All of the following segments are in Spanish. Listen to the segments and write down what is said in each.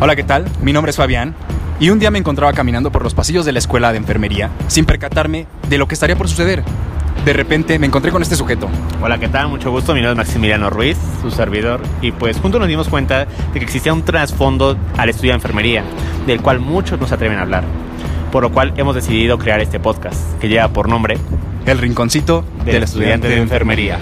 Hola, ¿qué tal? Mi nombre es Fabián y un día me encontraba caminando por los pasillos de la escuela de enfermería sin percatarme de lo que estaría por suceder. De repente me encontré con este sujeto. Hola, ¿qué tal? Mucho gusto, mi nombre es Maximiliano Ruiz, su servidor. Y pues juntos nos dimos cuenta de que existía un trasfondo al estudio de enfermería, del cual muchos no se atreven a hablar. Por lo cual hemos decidido crear este podcast, que lleva por nombre El rinconcito del estudiante de enfermería.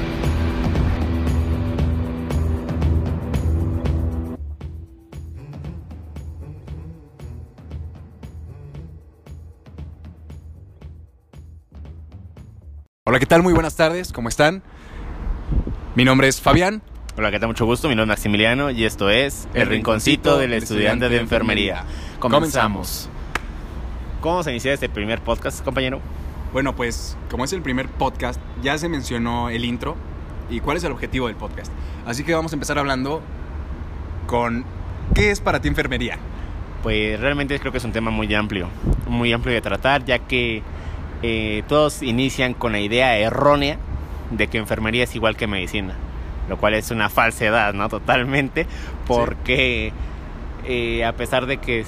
Hola, ¿qué tal? Muy buenas tardes, ¿cómo están? Mi nombre es Fabián. Hola, ¿qué tal? Mucho gusto, mi nombre es Maximiliano y esto es El Rinconcito del Estudiante de Enfermería. Comenzamos. ¿Cómo vamos a iniciar este primer podcast, compañero? Bueno, pues como es el primer podcast, ya se mencionó el intro y cuál es el objetivo del podcast. Así que vamos a empezar hablando con ¿qué es para ti enfermería? Pues realmente creo que es un tema muy amplio de tratar, ya que todos inician con la idea errónea de que enfermería es igual que medicina, lo cual es una falsedad, ¿no? Totalmente, porque a pesar de que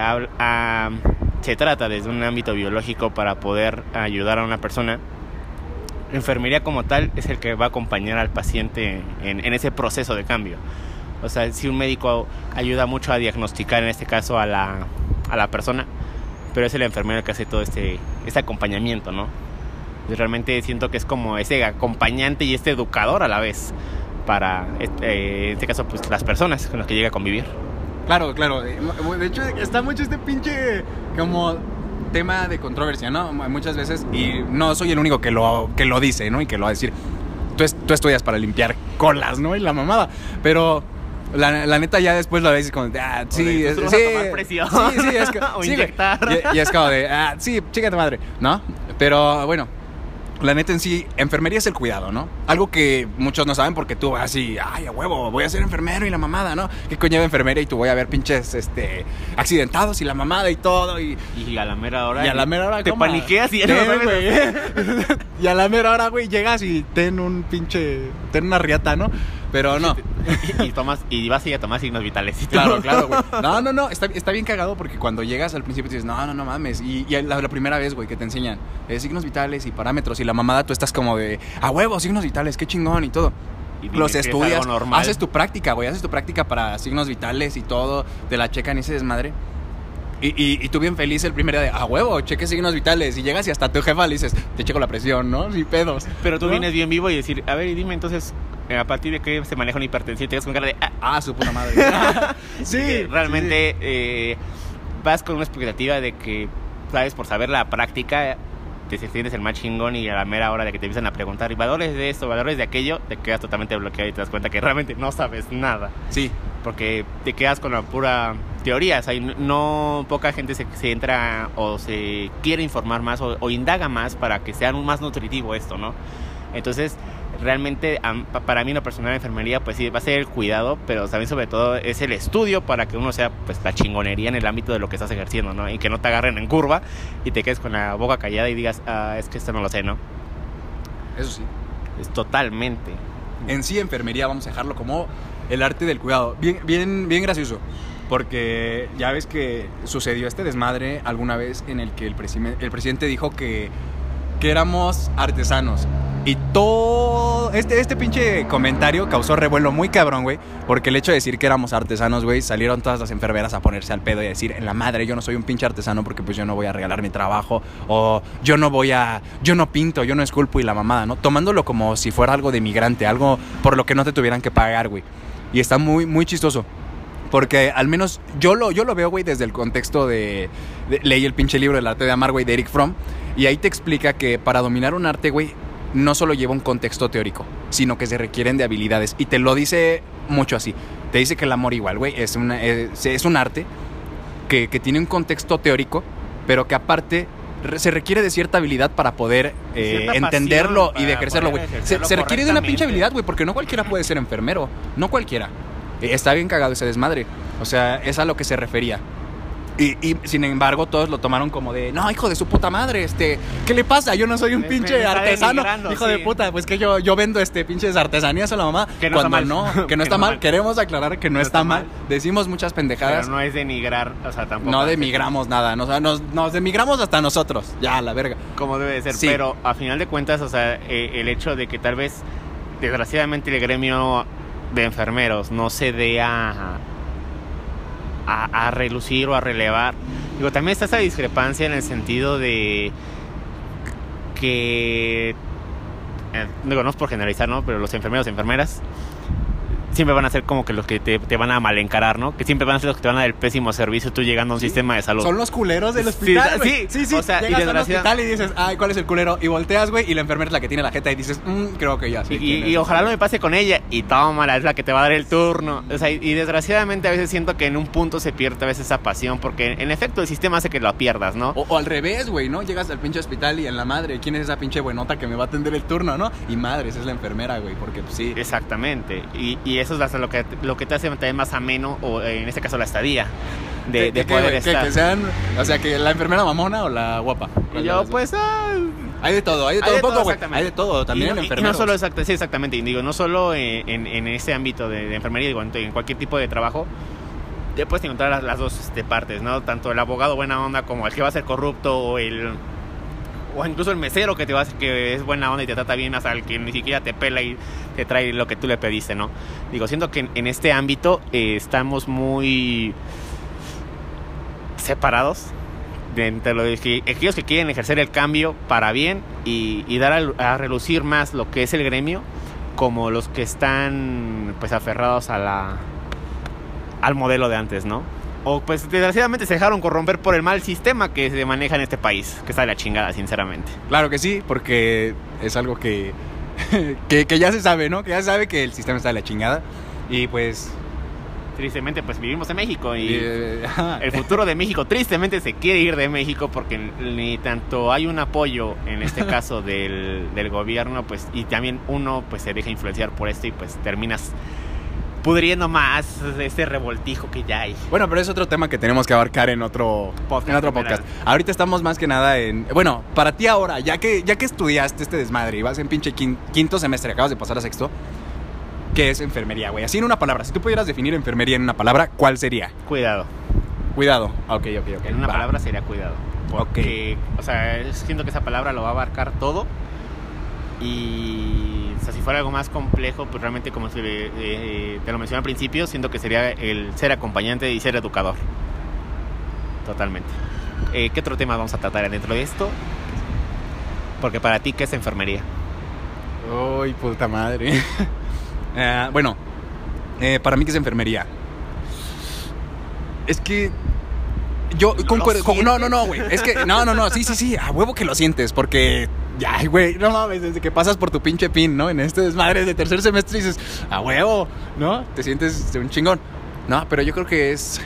se trata desde un ámbito biológico para poder ayudar a una persona, enfermería como tal es el que va a acompañar al paciente en ese proceso de cambio. O sea, si un médico ayuda mucho a diagnosticar, en este caso a la persona, pero es el enfermero el que hace todo este acompañamiento, ¿no? Realmente siento que es como ese acompañante y este educador a la vez para, en este caso, pues las personas con las que llega a convivir. Claro. De hecho, está mucho este pinche como tema de controversia, ¿no? Muchas veces, y no soy el único que lo dice, ¿no? Y que lo va a decir. Tú estudias para limpiar colas, ¿no? Y la mamada. Pero la neta ya después lo ves como de, sí, vas a tomar presión. Sí, es que, o sí, inyectar. Y es como de, sí, chica tu madre, ¿no? Pero bueno, la neta en sí, enfermería es el cuidado, ¿no? Algo que muchos no saben porque tú vas así, a huevo, voy a ser enfermero y la mamada, ¿no? ¿Qué conlleva enfermería? Y tú voy a ver pinches accidentados y la mamada y todo. Y a la mera hora. te ¿cómo? paniqueas y ya no sabes, güey. Y a la mera hora, güey, llegas y ten una riata, ¿no? Pero no. Y vas a ir a tomar signos vitales. Claro, güey. No. Está bien cagado porque cuando llegas al principio te dices, no mames. Y la primera vez, güey, que te enseñan signos vitales y parámetros y la mamada, tú estás como de, a huevo, signos vitales, qué chingón y todo. Y los estudias, haces tu práctica, güey, para signos vitales y todo, te la checan y ese desmadre. Y tú bien feliz el primer día de, a huevo, cheque signos vitales. Y llegas y hasta tu jefa le dices, te checo la presión, ¿no? Sin pedos. Pero tú vienes bien vivo y decir, a ver, y dime entonces, a partir de qué se maneja una hipertensión, y te quedas con cara de, su puta madre. Sí, realmente vas con una expectativa de que, sabes, por saber la práctica, te sientes el más chingón y a la mera hora de que te empiezan a preguntar, y valores de esto, valores de aquello, te quedas totalmente bloqueado y te das cuenta que realmente no sabes nada. Sí. Porque te quedas con la pura teoría, o sea, no poca gente se entra o se quiere informar más o indaga más para que sea más nutritivo esto, ¿no? Entonces, realmente, para mí, en lo personal, la enfermería, pues sí, va a ser el cuidado, pero también, sobre todo, es el estudio para que uno sea, pues, la chingonería en el ámbito de lo que estás ejerciendo, ¿no? Y que no te agarren en curva y te quedes con la boca callada y digas, es que esto no lo sé, ¿no? Eso sí. Es totalmente. En sí, enfermería, vamos a dejarlo como el arte del cuidado. Bien gracioso. Porque ya ves que sucedió este desmadre alguna vez en el que el presidente dijo que éramos artesanos. Y todo este pinche comentario causó revuelo muy cabrón, güey. Porque el hecho de decir que éramos artesanos, güey, salieron todas las enfermeras a ponerse al pedo y a decir, en la madre, yo no soy un pinche artesano porque pues yo no voy a regalar mi trabajo. O yo no pinto, yo no esculpo y la mamada, ¿no? Tomándolo como si fuera algo de migrante, algo por lo que no te tuvieran que pagar, güey. Y está muy, muy chistoso. Porque al menos yo lo veo, güey, desde el contexto leí el pinche libro El arte de amar, güey, de Eric Fromm. Y ahí te explica que para dominar un arte, güey, no solo lleva un contexto teórico, sino que se requieren de habilidades. Y te lo dice mucho así. Te dice que el amor igual, güey, es un arte que tiene un contexto teórico, pero que aparte se requiere de cierta habilidad para poder entenderlo y de ejercerlo, güey. Se requiere de una pinche habilidad, güey, porque no cualquiera puede ser enfermero. No cualquiera. Está bien cagado ese desmadre. O sea, es a lo que se refería. Y sin embargo todos lo tomaron como de, no, hijo de su puta madre, ¿qué le pasa? Yo no soy un pinche artesano, hijo de puta, pues que yo vendo pinches artesanías a la mamá. Que no cuando está mal. no, que no está mal. Queremos aclarar que no está mal. Decimos muchas pendejadas. Pero no es denigrar, o sea, tampoco. No demigramos nada, o sea, nos demigramos hasta nosotros, ya, la verga. Como debe de ser, Sí. pero a final de cuentas, o sea, el hecho de que tal vez, desgraciadamente, el gremio de enfermeros no se dé a relucir o a relevar. Digo, también está esa discrepancia en el sentido de que, digo, no es por generalizar, ¿no? Pero los enfermeros y enfermeras siempre van a ser como que los que te van a mal encarar, ¿no? Que siempre van a ser los que te van a dar el pésimo servicio tú llegando a un sistema de salud. Son los culeros del hospital, güey. Sí. O sea, llegas y al hospital y dices, ay, ¿cuál es el culero? Y volteas, güey, y la enfermera es la que tiene la jeta y dices, creo que ya sí. Y ojalá no me pase con ella. Y tómala, es la que te va a dar el turno. O sea, y desgraciadamente a veces siento que en un punto se pierde a veces esa pasión, porque en efecto el sistema hace que lo pierdas, ¿no? O al revés, güey, ¿no? Llegas al pinche hospital y en la madre, ¿quién es esa pinche buenota que me va a atender el turno, no? Y madre, esa es la enfermera, güey, porque pues sí. Exactamente. Y eso es hasta lo que te hace también más ameno, o en este caso la estadía, de poder estar. Que sean, o sea, que la enfermera mamona o la guapa. Y yo, pues, hay de todo un poco, güey. Hay de todo, también en enfermeros. Y no solo exactamente, y digo, no solo en ese ámbito de enfermería, digo, en cualquier tipo de trabajo, te puedes encontrar las dos partes, ¿no? Tanto el abogado buena onda como el que va a ser corrupto, o incluso el mesero que es buena onda y te trata bien, hasta el que ni siquiera te pela y te trae lo que tú le pediste, ¿no? Digo, siento que en este ámbito estamos muy separados entre aquellos que quieren ejercer el cambio para bien y dar a relucir más lo que es el gremio, como los que están pues aferrados al modelo de antes, ¿no? O pues desgraciadamente se dejaron corromper por el mal sistema que se maneja en este país, que está de la chingada, sinceramente. Claro que sí, porque es algo que ya se sabe, ¿no? Que ya se sabe que el sistema está de la chingada. Y pues tristemente pues vivimos en México y el futuro de México tristemente se quiere ir de México, porque ni tanto hay un apoyo en este caso del gobierno, pues, y también uno pues se deja influenciar por esto y pues terminas pudriendo más este revoltijo que ya hay. Bueno, pero es otro tema que tenemos que abarcar en otro podcast. Ahorita estamos más que nada bueno, para ti ahora, ya que estudiaste este desmadre y vas en pinche quinto semestre, acabas de pasar a sexto, ¿qué es enfermería, güey? Así en una palabra, si tú pudieras definir enfermería en una palabra, ¿cuál sería? Cuidado. Ok. En una palabra sería cuidado. Porque, o sea, siento que esa palabra lo va a abarcar todo. Y, o sea, si fuera algo más complejo, pues realmente, como te lo mencioné al principio, siento que sería el ser acompañante y ser educador. Totalmente. ¿Qué otro tema vamos a tratar dentro de esto? Porque para ti, ¿qué es enfermería? Uy, puta madre. Bueno, para mí, ¿qué es enfermería? Es que yo concuerdo. No, güey. Es que, no. Sí. A huevo que lo sientes, porque ya, güey, no mames, desde que pasas por tu pinche pin, ¿no? En este desmadre de tercer semestre dices, a huevo, ¿no? Te sientes un chingón. No, pero yo creo que es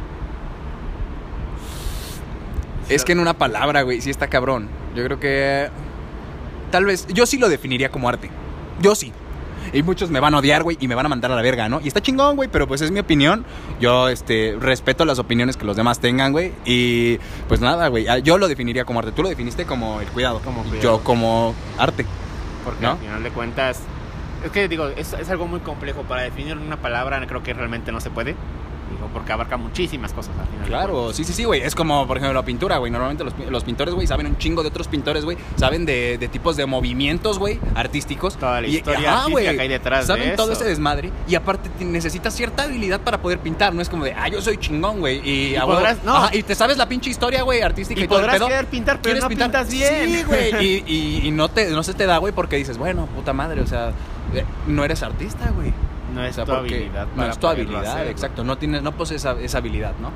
que en una palabra, güey, sí está cabrón. Yo creo que tal vez, yo sí lo definiría como arte. Yo sí. Y muchos me van a odiar, güey, y me van a mandar a la verga, ¿no? Y está chingón, güey, pero pues es mi opinión. Yo, respeto las opiniones que los demás tengan, güey. Y pues nada, güey, yo lo definiría como arte. Tú lo definiste como el cuidado. Yo como arte. Porque ¿no? Al final de cuentas, es que digo, es algo muy complejo. Para definir una palabra creo que realmente no se puede. Digo, porque abarca muchísimas cosas al final. Claro, sí, güey. Es como, por ejemplo, la pintura, güey. Normalmente los pintores, güey, saben un chingo de otros pintores, güey. Saben de tipos de movimientos, güey, artísticos. Toda la historia artística que hay detrás saben de todo eso. Ese desmadre. Y aparte necesitas cierta habilidad para poder pintar. No es como de, yo soy chingón, güey. Y te sabes la pinche historia, güey, artística y todo el pedo. Podrás querer pintar, pero no pintas bien. Sí, güey. y no se te da, güey, porque dices, bueno, puta madre, o sea, no eres artista, güey. No es tu habilidad. No es tu habilidad, exacto. No posees esa habilidad, ¿no?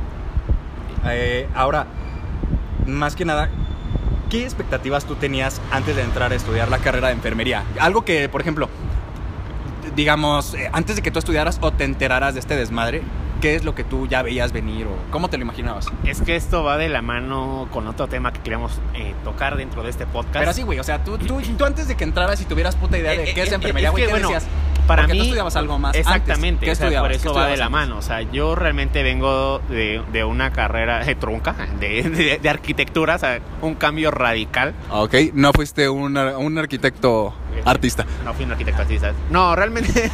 Ahora, más que nada, ¿qué expectativas tú tenías antes de entrar a estudiar la carrera de enfermería? Algo que, por ejemplo, digamos, antes de que tú estudiaras o te enteraras de este desmadre, ¿qué es lo que tú ya veías venir o cómo te lo imaginabas? Es que esto va de la mano con otro tema que queríamos tocar dentro de este podcast. Pero sí, güey, o sea, tú antes de que entraras y tuvieras puta idea de qué es enfermería, güey, ¿qué decías? Para Porque mí, tú estudiabas algo más exactamente, antes. o sea, por eso va de la antes? mano. O sea, yo realmente vengo de una carrera trunca, de arquitectura, o sea, un cambio radical. Ok, no fuiste un arquitecto artista. No fui un arquitecto artista. No, realmente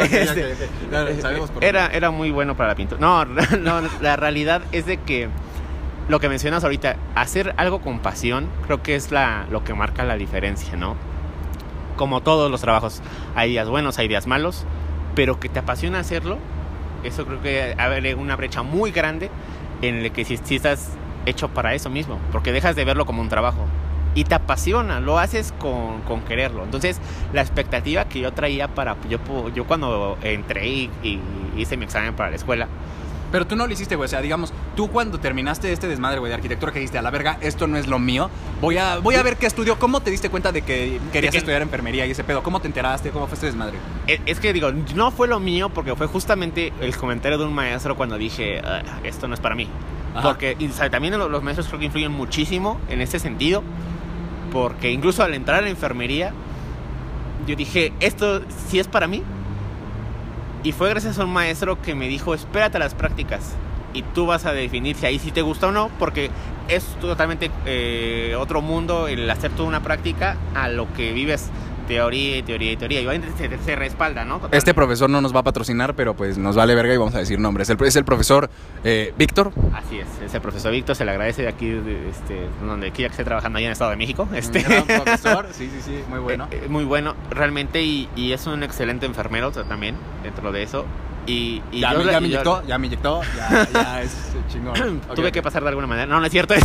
Sabemos por era muy bueno para la pintura. No, la realidad es de que lo que mencionas ahorita, hacer algo con pasión, creo que es lo que marca la diferencia, ¿no? Como todos los trabajos, hay días buenos, hay días malos, pero que te apasiona hacerlo, eso creo que abre una brecha muy grande en el que si estás hecho para eso mismo, porque dejas de verlo como un trabajo y te apasiona, lo haces con quererlo. Entonces, la expectativa que yo traía yo cuando entré y hice mi examen para la escuela. Pero tú no lo hiciste, güey. O sea, digamos, tú cuando terminaste este desmadre, güey, de arquitectura, que dijiste, a la verga, esto no es lo mío. Voy a ver qué estudio. ¿Cómo te diste cuenta de que querías estudiar enfermería y ese pedo? ¿Cómo te enteraste? ¿Cómo fue este desmadre? Es que digo, no fue lo mío porque fue justamente el comentario de un maestro cuando dije, esto no es para mí. Ajá. Porque y, ¿sabe? También los maestros creo que influyen muchísimo en ese sentido. Porque incluso al entrar a la enfermería, yo dije, esto sí es para mí. Y fue gracias a un maestro que me dijo, espérate a las prácticas y tú vas a definir si ahí sí te gusta o no, porque es totalmente otro mundo el hacer toda una práctica a lo que vives teoría. Y obviamente se respalda, ¿no? Totalmente. Este profesor no nos va a patrocinar, pero pues nos vale verga y vamos a decir nombres. Es el profesor Víctor. Así es el profesor Víctor, se le agradece de aquí, donde quiera que esté trabajando allá en el Estado de México. Gran profesor, sí, muy bueno. Muy bueno, realmente, y es un excelente enfermero también, dentro de eso. Ya me inyectó, ya es chingón. Tuve que pasar de alguna manera. No es cierto.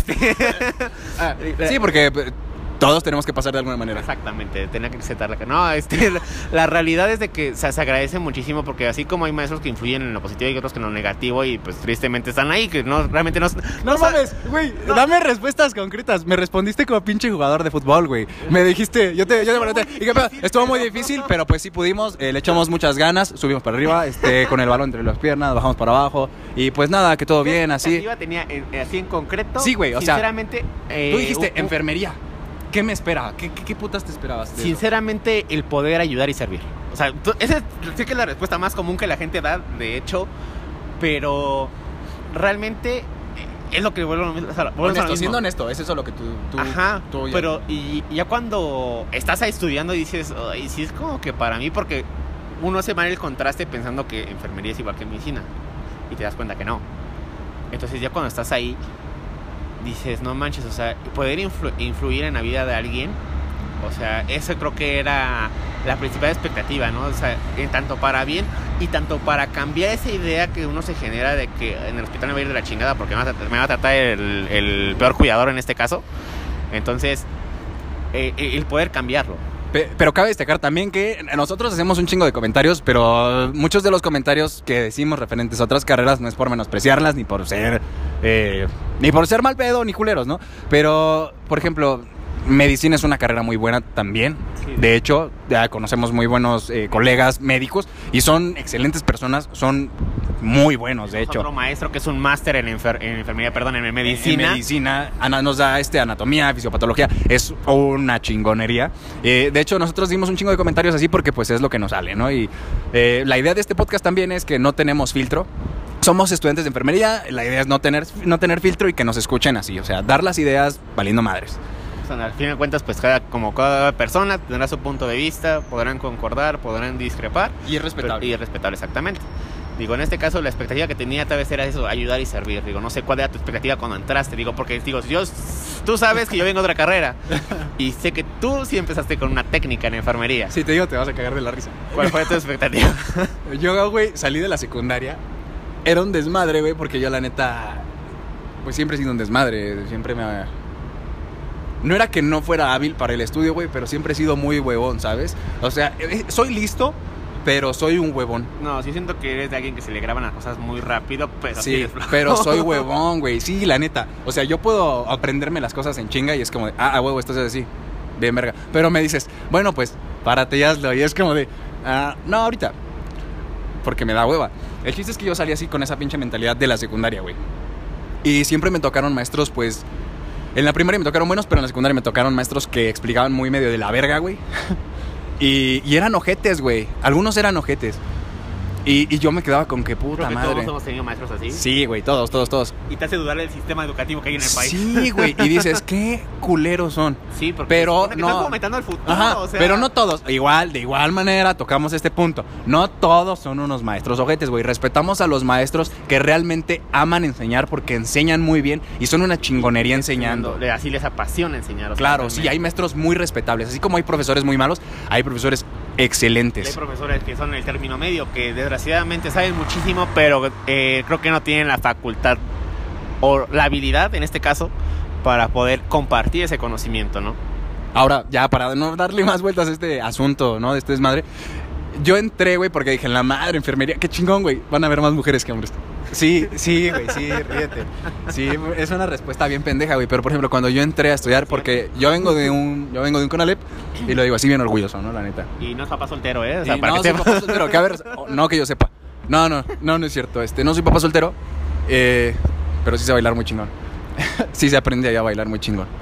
Sí, porque todos tenemos que pasar de alguna manera. Exactamente, tenía que aceptar la realidad es de que se agradece muchísimo porque así como hay maestros que influyen en lo positivo y otros que en lo negativo y pues tristemente están ahí, que no realmente no mames, güey, dame respuestas concretas. Me respondiste como pinche jugador de fútbol, güey. Me dijiste, yo te pregunté, y qué pedo, estuvo muy difícil, pero pues sí pudimos, le echamos muchas ganas, subimos para arriba, con el balón entre las piernas, bajamos para abajo y pues nada, que todo bien, así. Tenía así en concreto. Sí, güey, o sea, sinceramente, tú dijiste enfermería. ¿Qué me esperaba? ¿Qué putas te esperabas? Sinceramente, el poder ayudar y servir. O sea, esa sé que es la respuesta más común que la gente da, de hecho, pero realmente es lo que siendo honesto, es eso lo que tú Ajá, tú pero y ya cuando estás ahí estudiando dices, ay, sí es como que para mí, porque uno hace mal el contraste pensando que enfermería es igual que medicina y te das cuenta que no. Entonces ya cuando estás ahí dices, no manches, o sea, poder influir en la vida de alguien, o sea, eso creo que era la principal expectativa, ¿no? O sea, tanto para bien y tanto para cambiar esa idea que uno se genera de que en el hospital me va a ir de la chingada porque me va a tratar el peor cuidador en este caso. Entonces, el poder cambiarlo. Pero cabe destacar también que nosotros hacemos un chingo de comentarios, pero muchos de los comentarios que decimos referentes a otras carreras no es por menospreciarlas, ni por ser mal pedo, ni culeros, ¿no? Pero, por ejemplo, medicina es una carrera muy buena también. Sí. De hecho, ya conocemos muy buenos colegas médicos y son excelentes personas, son muy buenos, de hecho. Otro maestro que es un máster en enfermería, en medicina. En medicina, nos da anatomía, fisiopatología, es una chingonería. De hecho, nosotros dimos un chingo de comentarios así porque pues es lo que nos sale, ¿no? Y la idea de este podcast también es que no tenemos filtro. Somos estudiantes de enfermería, la idea es no tener filtro y que nos escuchen así, o sea, dar las ideas valiendo madres. Al fin de cuentas, pues cada persona tendrá su punto de vista, podrán concordar, podrán discrepar. Y es respetable. Y es respetable, exactamente. Digo, en este caso, la expectativa que tenía tal vez era eso, ayudar y servir. Digo, no sé cuál era tu expectativa cuando entraste. Digo, porque tú sabes que yo vengo de otra carrera. Y sé que tú sí empezaste con una técnica en enfermería. Sí, te digo, te vas a cagar de la risa. ¿Cuál fue tu expectativa? Yo, güey, salí de la secundaria. Era un desmadre, güey, porque yo la neta, pues siempre he sido un desmadre. Siempre no era que no fuera hábil para el estudio, güey, pero siempre he sido muy huevón, ¿sabes? O sea, soy listo, pero soy un huevón. No, sí siento que eres de alguien que se le graban las cosas muy rápido, pero sí, pero soy huevón, güey. Sí, la neta. O sea, yo puedo aprenderme las cosas en chinga y es como de, huevo, esto es así. Bien, verga. Pero me dices, bueno, pues, párate y hazlo. Y es como de, no, ahorita. Porque me da hueva. El chiste es que yo salí así con esa pinche mentalidad de la secundaria, güey. Y siempre me tocaron maestros, pues... En la primaria me tocaron buenos, pero en la secundaria me tocaron maestros que explicaban muy medio de la verga, güey. Y eran ojetes, güey. Algunos eran ojetes. Y yo me quedaba con que puta Creo que madre. todos hemos tenido maestros así. Sí, güey, todos. Y te hace dudar del sistema educativo que hay en el país. Sí, güey. Y dices, qué culeros son. Sí, porque pero estás no. fomentando el futuro. Ajá, o sea, pero no todos. De igual manera, tocamos este punto. No todos son unos maestros ojetes, güey. Respetamos a los maestros que realmente aman enseñar porque enseñan muy bien y son una chingonería enseñando. Así les apasiona enseñar. Claro, sí, hay maestros muy respetables. Así como hay profesores muy malos, hay profesores excelentes. Hay profesores que son el término medio, que desgraciadamente saben muchísimo, pero creo que no tienen la facultad o la habilidad, en este caso, para poder compartir ese conocimiento, ¿no? Ahora, ya para no darle más vueltas a este asunto, ¿no? De este desmadre, yo entré, güey, porque dije, la madre, enfermería, qué chingón, güey, van a haber más mujeres que hombres. Sí, güey, sí, ríete. Sí, es una respuesta bien pendeja, güey, pero por ejemplo, cuando yo entré a estudiar, porque yo vengo de un CONALEP, y lo digo así bien orgulloso, ¿no? La neta. Y no es papá soltero, ¿eh? O sea, no, soy papá soltero, que a ver, no que yo sepa. No es cierto, no soy papá soltero, pero sí sé bailar muy chingón. Sí se aprende a bailar muy chingón.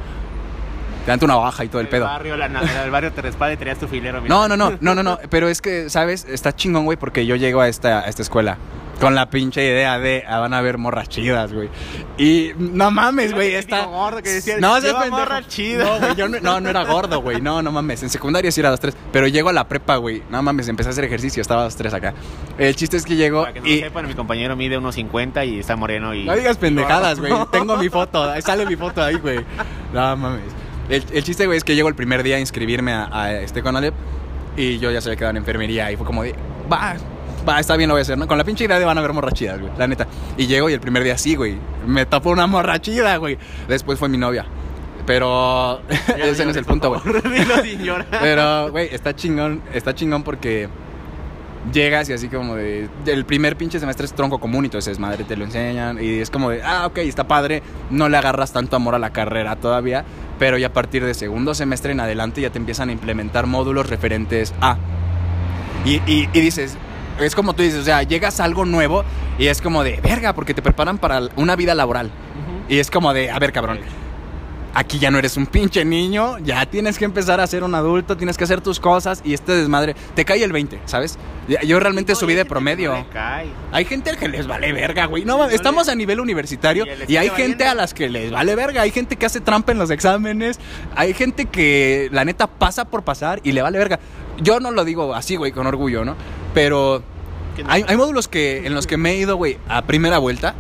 Te dan una baja y todo el pedo. El barrio te respalda y tenías tu filero. Mira. No, pero es que, ¿sabes? Está chingón, güey, porque yo llego a esta escuela con la pinche idea de van a haber morras chidas, güey. Y no mames, güey, está gordo que decía, no, es morra chida. No, güey, yo no era gordo, güey. No mames, en secundaria sí era 2-3, pero llego a la prepa, güey. No mames, empecé a hacer ejercicio, estaba 2-3 acá. El chiste es que llego para que no lo sepan, mi compañero mide 1.50 y está moreno y... No digas pendejadas, güey. Tengo mi foto, sale mi foto ahí, güey. No mames. El chiste, güey, es que llego el primer día a inscribirme a este CONALEP y yo ya se había quedado en enfermería y fue como de, va, está bien, lo voy a hacer, ¿no? Con la pinche idea de van a ver morras chidas, güey, la neta. Y llego y el primer día sí, güey, me tapó una morra chida, güey. Después fue mi novia. Pero ese no es el punto, güey. Pero, güey, está chingón porque llegas y así como de... El primer pinche semestre es tronco común y entonces madre te lo enseñan y es como de, ok, está padre, no le agarras tanto amor a la carrera todavía, pero ya a partir de segundo semestre en adelante ya te empiezan a implementar módulos referentes a... Y dices... Es como tú dices, o sea, llegas a algo nuevo y es como de, verga, porque te preparan para una vida laboral. Uh-huh. Y es como de, a ver, cabrón, aquí ya no eres un pinche niño, ya tienes que empezar a ser un adulto, tienes que hacer tus cosas y este desmadre, te cae el 20, ¿sabes? Yo realmente subí de promedio. Hay gente que les vale verga, güey. No, estamos a nivel universitario y hay gente a las que les vale verga. Hay gente que hace trampa en los exámenes, hay gente que la neta pasa por pasar y le vale verga. Yo no lo digo así, güey, con orgullo, ¿no? Pero hay módulos en los que me he ido, güey, a primera vuelta.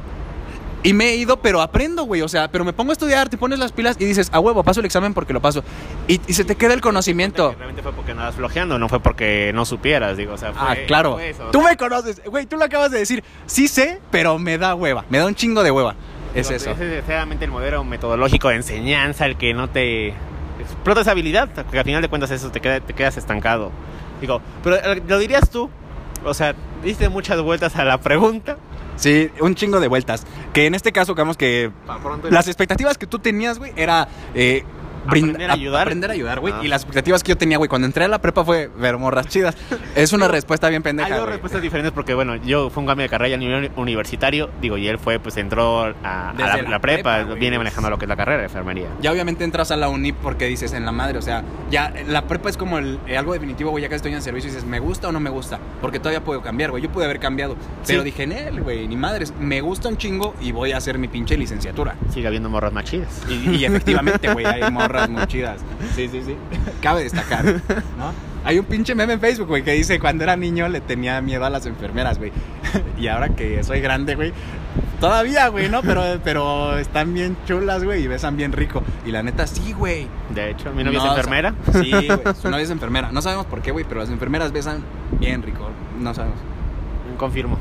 Y me he ido, pero aprendo, güey. O sea, pero me pongo a estudiar, te pones las pilas y dices, a huevo, paso el examen porque lo paso. Y se te queda el conocimiento. Realmente fue porque andabas flojeando, no fue porque no supieras, digo. O sea, claro. Fue eso, tú me conoces, güey, tú lo acabas de decir. Sí sé, pero me da hueva. Me da un chingo de hueva. Es eso. Es desgraciadamente el modelo metodológico de enseñanza el que no te explota esa habilidad. Porque al final de cuentas eso te quedas estancado. Digo, pero lo dirías tú. O sea, diste muchas vueltas a la pregunta. Sí, un chingo de vueltas. Que en este caso, digamos que las expectativas que tú tenías, güey, era aprender a ayudar, güey. Y las expectativas que yo tenía, güey, cuando entré a la prepa fue ver morras chidas. Es una respuesta bien pendeja. Hay dos respuestas diferentes porque, bueno, yo fue un cambio de carrera a nivel universitario, digo, y él fue, pues entró a la prepa, viene manejando lo que es la carrera de enfermería. Ya obviamente entras a la uni porque dices en la madre, o sea, ya la prepa es como algo definitivo, güey, ya que estoy en servicio y dices, ¿me gusta o no me gusta? Porque todavía puedo cambiar, güey, yo pude haber cambiado. Pero dije, güey, ni madres, me gusta un chingo y voy a hacer mi pinche licenciatura. Sigue habiendo morras más chidas. Y efectivamente, güey, hay morras muy chidas. Sí. Cabe destacar, ¿no? Hay un pinche meme en Facebook, güey, que dice, cuando era niño le tenía miedo a las enfermeras, güey. Y ahora que soy grande, güey, todavía, güey, ¿no? Pero están bien chulas, güey, y besan bien rico. Y la neta, sí, güey. De hecho, mi novia es enfermera. Sí, güey, su novia es enfermera. No sabemos por qué, güey, pero las enfermeras besan bien rico. No sabemos. Confirmo.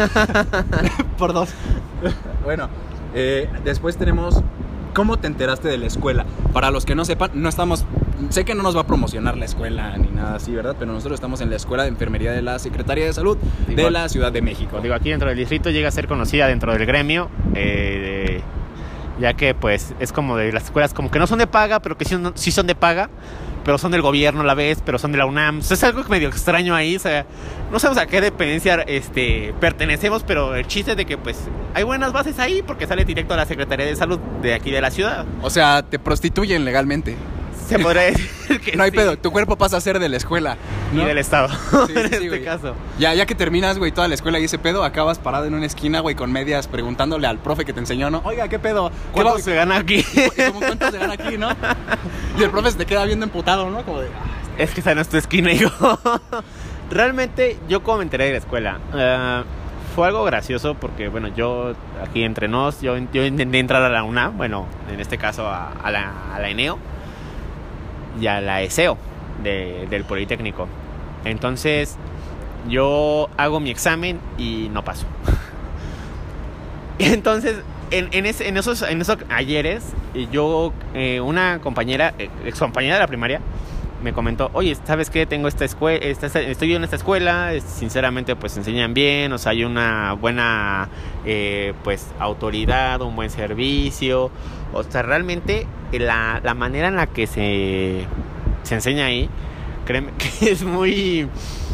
Por 2. Bueno, después tenemos... ¿Cómo te enteraste de la escuela? Para los que no sepan, sé que no nos va a promocionar la escuela ni nada así, ¿verdad? Pero nosotros estamos en la Escuela de Enfermería de la Secretaría de Salud de la Ciudad de México. Digo, aquí dentro del distrito llega a ser conocida dentro del gremio, ya que pues es como de las escuelas como que no son de paga, pero que sí son de paga, pero son del gobierno a la vez, pero son de la UNAM. O sea, es algo medio extraño ahí, o sea, no sabemos a qué dependencia pertenecemos, pero el chiste es de que pues hay buenas bases ahí porque sale directo a la Secretaría de Salud de aquí de la ciudad. O sea, te prostituyen legalmente. se podría decir que No hay sí. pedo, tu cuerpo pasa a ser de la escuela, ¿no? Y del Estado, Sí, en sí, este güey. caso. Ya que terminas, güey, toda la escuela y ese pedo, acabas parado en una esquina, güey, con medias, preguntándole al profe que te enseñó, ¿no? Oiga, ¿qué pedo? ¿Qué ¿Cuánto se gana aquí? ¿Cómo cuántos se gana aquí, no? Y el profe se te queda viendo emputado, ¿no? Como de... Es que esa no es tu esquina, hijo. Realmente, yo como me enteré de la escuela, fue algo gracioso porque, bueno, yo, aquí entre nos, yo intenté entrar a la UNAM, bueno, en este caso a la ENEO y a la ESEO del Politécnico. Entonces, yo hago mi examen y no paso. Entonces, en esos ayeres, yo, una compañera, ex compañera de la primaria, me comentó, oye, ¿sabes qué? Tengo esta escuela, estoy en esta escuela, sinceramente pues enseñan bien, o sea, hay una buena pues autoridad, un buen servicio, o sea, realmente la manera en la que se enseña ahí, créeme que es muy,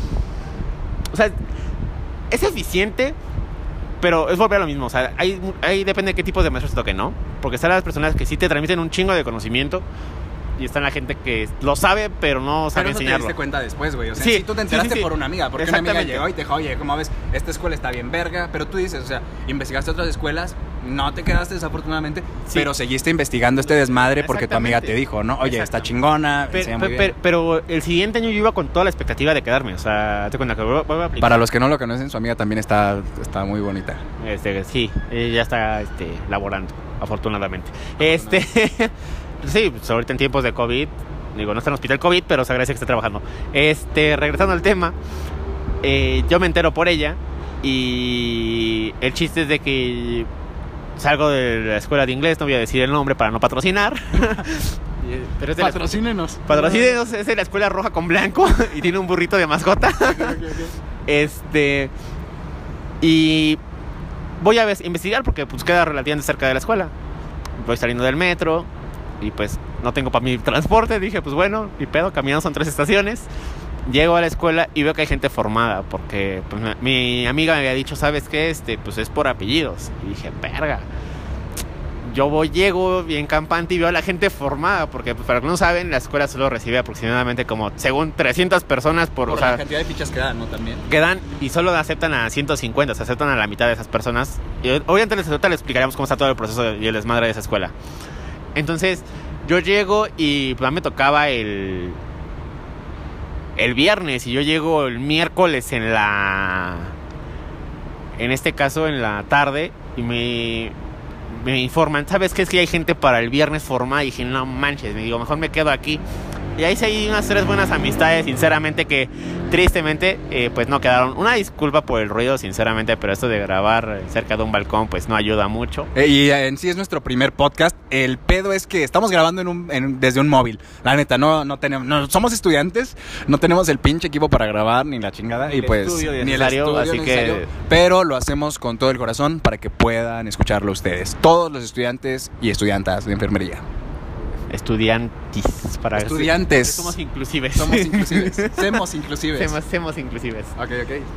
o sea, es eficiente, pero es volver a lo mismo, o sea, ahí depende de qué tipo de maestros te toquen, ¿no? Porque están las personas que sí te transmiten un chingo de conocimiento, y está la gente que lo sabe, pero no sabe enseñarlo. Pero te diste cuenta después, güey. O sea, Sí, sí, tú te enteraste sí. por una amiga. Porque una amiga Exactamente. llegó y te dijo, oye, ¿cómo ves? Esta escuela está bien verga. Pero tú dices, o sea, investigaste otras escuelas, no te quedaste desafortunadamente, Sí. pero seguiste investigando este desmadre porque tu amiga te dijo, ¿no? Oye, Exacto. está chingona, enseña muy bien. Pero el siguiente año yo iba con toda la expectativa de quedarme. O sea, te cuenta que voy a aplicar. Para los que no lo conocen, su amiga también está muy bonita. Sí, ella está laborando, afortunadamente. Sí, pues ahorita en tiempos de COVID, digo, no está en el hospital COVID, pero se agradece que esté trabajando. Regresando al tema, yo me entero por ella y el chiste es de que salgo de la escuela de inglés, no voy a decir el nombre para no patrocinar. Pero es de Patrocínenos. Patrocínenos, es de la escuela roja con blanco y tiene un burrito de mascota. Y voy a investigar porque pues queda relativamente cerca de la escuela. Voy saliendo del metro y pues no tengo para mi transporte. Dije, pues bueno, ni pedo, caminando son 3 estaciones. Llego a la escuela y veo que hay gente formada porque pues, mi amiga me había dicho, ¿sabes qué? Pues es por apellidos. Y dije, verga. Llego bien campante y veo a la gente formada porque, pues, para los que no saben, la escuela solo recibe aproximadamente como, según 300 personas por, Por o sea, la cantidad de fichas que dan, ¿no? También. quedan y solo aceptan a 150, se aceptan a la mitad de esas personas. Y obviamente les explicaremos cómo está todo el proceso y el desmadre de esa escuela. Entonces, yo llego y pues, a mí me tocaba el viernes y yo llego el miércoles en este caso en la tarde y me informan, ¿sabes qué? Es que hay gente para el viernes formada. Y dije, no manches, me digo, mejor me quedo aquí. Y ahí sí hay unas 3 buenas amistades, sinceramente, que tristemente pues no quedaron. Una disculpa por el ruido, sinceramente, pero esto de grabar cerca de un balcón pues no ayuda mucho. Y en sí es nuestro primer podcast. El pedo es que estamos grabando desde un móvil. La neta, no tenemos, somos estudiantes, no tenemos el pinche equipo para grabar ni la chingada. Ni Y el pues estudio ni el necesario, estudio así necesario, que- pero lo hacemos con todo el corazón para que puedan escucharlo ustedes. Todos los estudiantes y estudiantas de enfermería. Estudiantes. Estudiantes. Somos inclusives. Somos inclusives. Semos inclusives. Semos inclusives. Ok.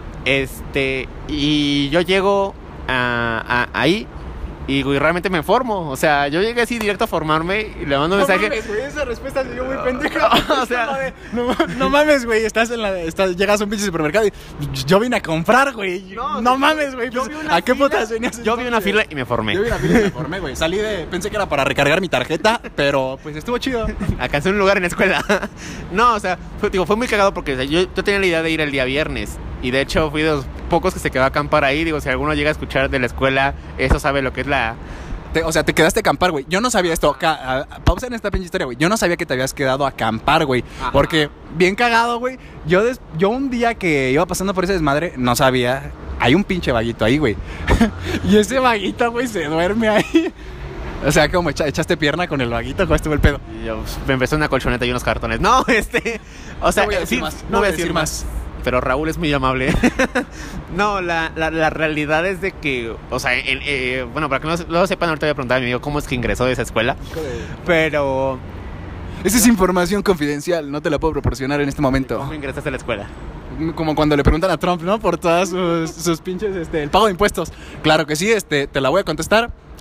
Y yo llego ahí y güey, realmente me formo. O sea, yo llegué así directo a formarme y le mando un mensaje. No mames, güey, esa respuesta se dio muy pendeja. O sea, no mames, güey, llegas a un pinche supermercado y yo vine a comprar, güey. No mames, güey. yo Pues, vi una ¿a qué fila, putas venías? Yo vi una entonces? fila y me formé. Yo vi una fila y me formé, güey. Pensé que era para recargar mi tarjeta, pero pues estuvo chido. Alcancé un lugar en la escuela. No, o sea, fue muy cagado porque o sea, yo tenía la idea de ir el día viernes. Y de hecho fui de los pocos que se quedó a acampar ahí. Digo, si alguno llega a escuchar de la escuela, eso sabe lo que es Te quedaste a acampar, güey. Yo no sabía esto. Pausa en esta pinche historia, güey. Yo no sabía que te habías quedado a acampar, güey. Ajá. Porque, bien cagado, güey. Yo un día que iba pasando por ese desmadre, no sabía. Hay un pinche vaguito ahí, güey. Y ese vaguito, güey, se duerme ahí. O sea, como echaste pierna con el vaguito, ¿cómo estuvo el pedo? Y yo, me empezó una colchoneta y unos cartones. No, o sea, No voy a decir sí, más, no voy a decir más. Pero Raúl es muy amable. No, la realidad es de que, o sea, bueno, para que no lo sepan, ahorita voy a preguntar a mi amigo cómo es que ingresó de esa escuela. Pero Esa es información confidencial, no te la puedo proporcionar en este momento. ¿cómo ingresaste a la escuela? Como cuando le preguntan a Trump, ¿no? Por todas sus pinches, el pago de impuestos. Claro que sí, te la voy a contestar.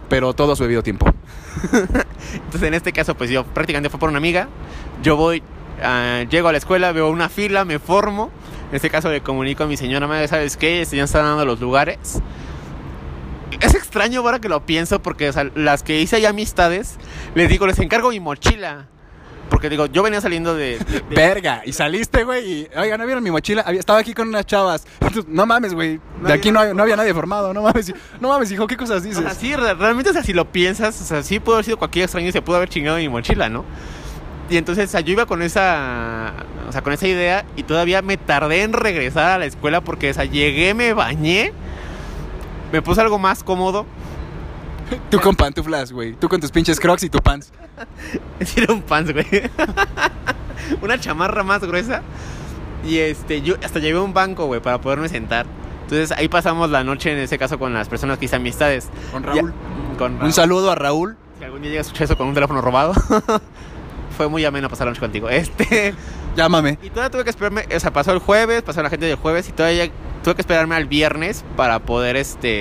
pero todo a su debido tiempo. Entonces, en este caso, pues yo prácticamente fue por una amiga. Yo voy, llego a la escuela, veo una fila, me formo. En este caso le comunico a mi señora madre, ¿sabes qué? Ya están dando los lugares. Es extraño ahora que lo pienso, porque o sea, las que hice ahí amistades, les digo, les encargo mi mochila. Porque digo, yo venía saliendo de... Verga, y saliste, güey, y... Oiga, ¿no vieron mi mochila? Estaba aquí con unas chavas. Entonces, no mames, güey, de aquí no había nadie formado. No mames, hijo, ¿qué cosas dices? O sea, sí, realmente, o sea, si lo piensas, o sea, sí pudo haber sido cualquier extraño y se pudo haber chingado mi mochila, ¿no? Y entonces, o sea, yo iba con esa idea y todavía me tardé en regresar a la escuela porque, o sea, llegué, me bañé, me puse algo más cómodo. Tú con pantuflas, güey. Tú con tus pinches crocs y tu pants. Era un pants, güey. Una chamarra más gruesa. Y yo hasta llevé un banco, güey, para poderme sentar. Entonces ahí pasamos la noche, en ese caso, con las personas que hice amistades. Con Raúl. Con Raúl. Un saludo a Raúl. Si algún día llegas a escuchar eso con un teléfono robado. Fue muy ameno pasar la noche contigo. Llámame. Y todavía tuve que esperarme, o sea, pasó el jueves, pasó la gente del jueves y todavía tuve que esperarme al viernes para poder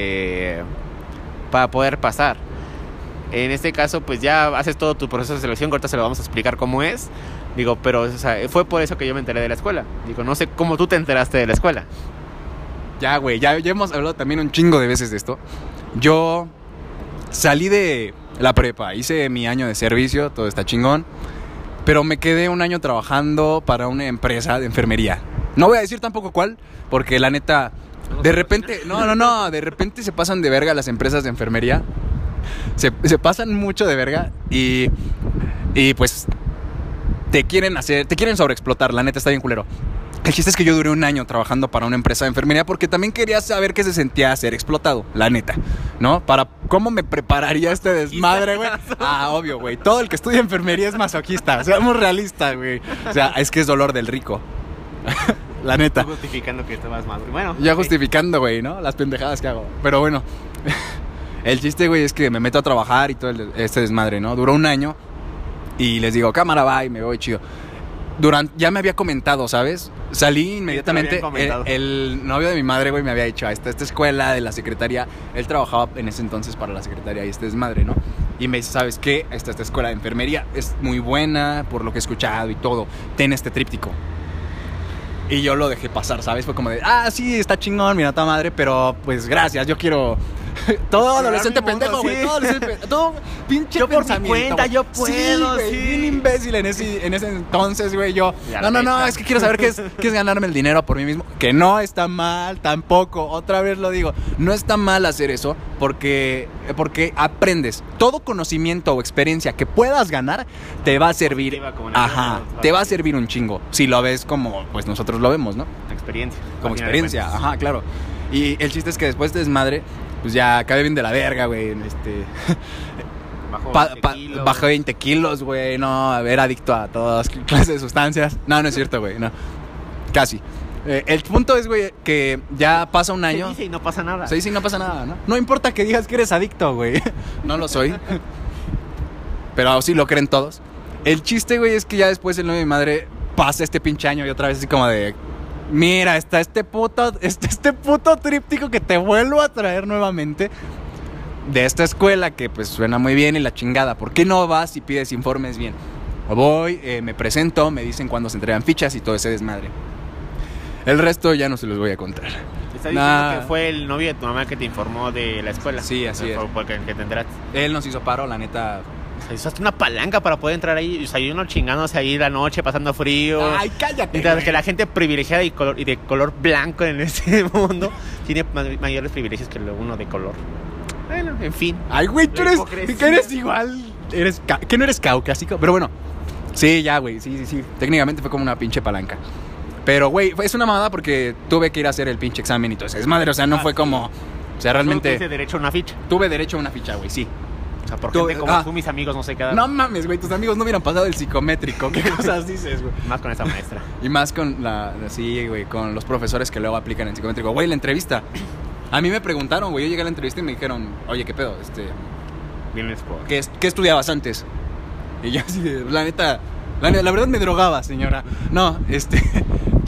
pasar. En este caso, pues ya haces todo tu proceso de selección, ahorita se lo vamos a explicar cómo es. Digo, pero o sea, fue por eso que yo me enteré de la escuela. Digo, no sé cómo tú te enteraste de la escuela. Ya, güey, ya hemos hablado también un chingo de veces de esto. Yo salí de la prepa, hice mi año de servicio, todo está chingón. Pero me quedé un año trabajando para una empresa de enfermería. No voy a decir tampoco cuál, porque la neta... De repente, de repente se pasan de verga las empresas de enfermería. Se pasan mucho de verga y pues te quieren sobreexplotar, la neta está bien culero. El chiste es que yo duré un año trabajando para una empresa de enfermería porque también quería saber qué se sentía ser explotado, la neta, ¿no? Para cómo me prepararía este desmadre, güey. Obvio, güey. Todo el que estudia enfermería es masoquista, seamos realistas, güey. O sea, es que es dolor del rico. La neta. Tú justificando que estabas más. Bueno. Ya justificando, güey, ¿no? Las pendejadas que hago. Pero bueno, el chiste, güey, es que me meto a trabajar y todo este desmadre, ¿no? Duró un año y les digo, cámara, va, y me voy chido. Ya me había comentado, ¿sabes? Salí inmediatamente. El novio de mi madre, güey, me había dicho, esta escuela de la secretaría. Él trabajaba en ese entonces para la secretaría y este desmadre, ¿no? Y me dice, ¿sabes qué? Esta escuela de enfermería es muy buena, por lo que he escuchado y todo. Ten este tríptico. Y yo lo dejé pasar, ¿sabes? Fue como de, sí, está chingón, mira, toda madre, pero pues gracias, yo quiero... Todo adolescente pendejo, güey, todo pinche yo por mi pensamiento, cuenta, yo puedo, sí. Bien imbécil en ese entonces, güey, yo... No, es que quiero saber qué es ganarme el dinero por mí mismo. Que no está mal, tampoco, otra vez lo digo. No está mal hacer eso porque aprendes. Todo conocimiento o experiencia que puedas ganar te va a servir. Te va a servir un chingo. Si lo ves como, pues nosotros lo vemos, ¿no? Experiencia. Como experiencia, claro. Y el chiste es que después de desmadre, pues ya acabé bien de la verga, güey. Bajé 20 kilos, güey. No, era adicto a todas clases de sustancias. No es cierto, güey. No. Casi. El punto es, güey, que ya pasa un año. Se dice y no pasa nada. Se dice y no pasa nada, ¿no? No importa que digas que eres adicto, güey. No lo soy. Pero sí lo creen todos. El chiste, güey, es que ya después el novio de mi madre pasa este pinche año y otra vez así como de... Mira, está este puto tríptico que te vuelvo a traer nuevamente de esta escuela que pues suena muy bien y la chingada. ¿Por qué no vas y pides informes bien? Voy, me presento, me dicen cuándo se entregan fichas y todo ese desmadre. El resto ya no se los voy a contar. ¿Te está diciendo que fue el novio de tu mamá que te informó de la escuela? Sí, así es. Porque te enteraste. Él nos hizo paro, la neta... O sea, usaste una palanca para poder entrar ahí. O sea, yo uno chingándose ahí la noche, pasando frío. ¡Ay, cállate! Mientras que la gente privilegiada y de color blanco en este mundo tiene mayores privilegios que uno de color. Bueno, en fin. Ay, güey, tú eres igual. Que no eres caucásico. Pero bueno, sí, ya, güey. Sí. Técnicamente fue como una pinche palanca. Pero, güey, es una mamada porque tuve que ir a hacer el pinche examen y todo eso. Es madre, o sea, no fue como... O sea, realmente... ¿Tuviste derecho a una ficha? Tuve derecho a una ficha, güey, sí. O sea, por gente como tú, mis amigos no se quedaron. No mames, güey, tus amigos no hubieran pasado el psicométrico. ¿Qué cosas dices, güey? Más con esa maestra. Y más con sí, güey, con los profesores que luego aplican el psicométrico. Güey, la entrevista. A mí me preguntaron, güey, yo llegué a la entrevista y me dijeron, oye, ¿qué pedo? Vienes por... ¿Qué estudiabas antes? Y yo así, la verdad me drogaba, señora. No,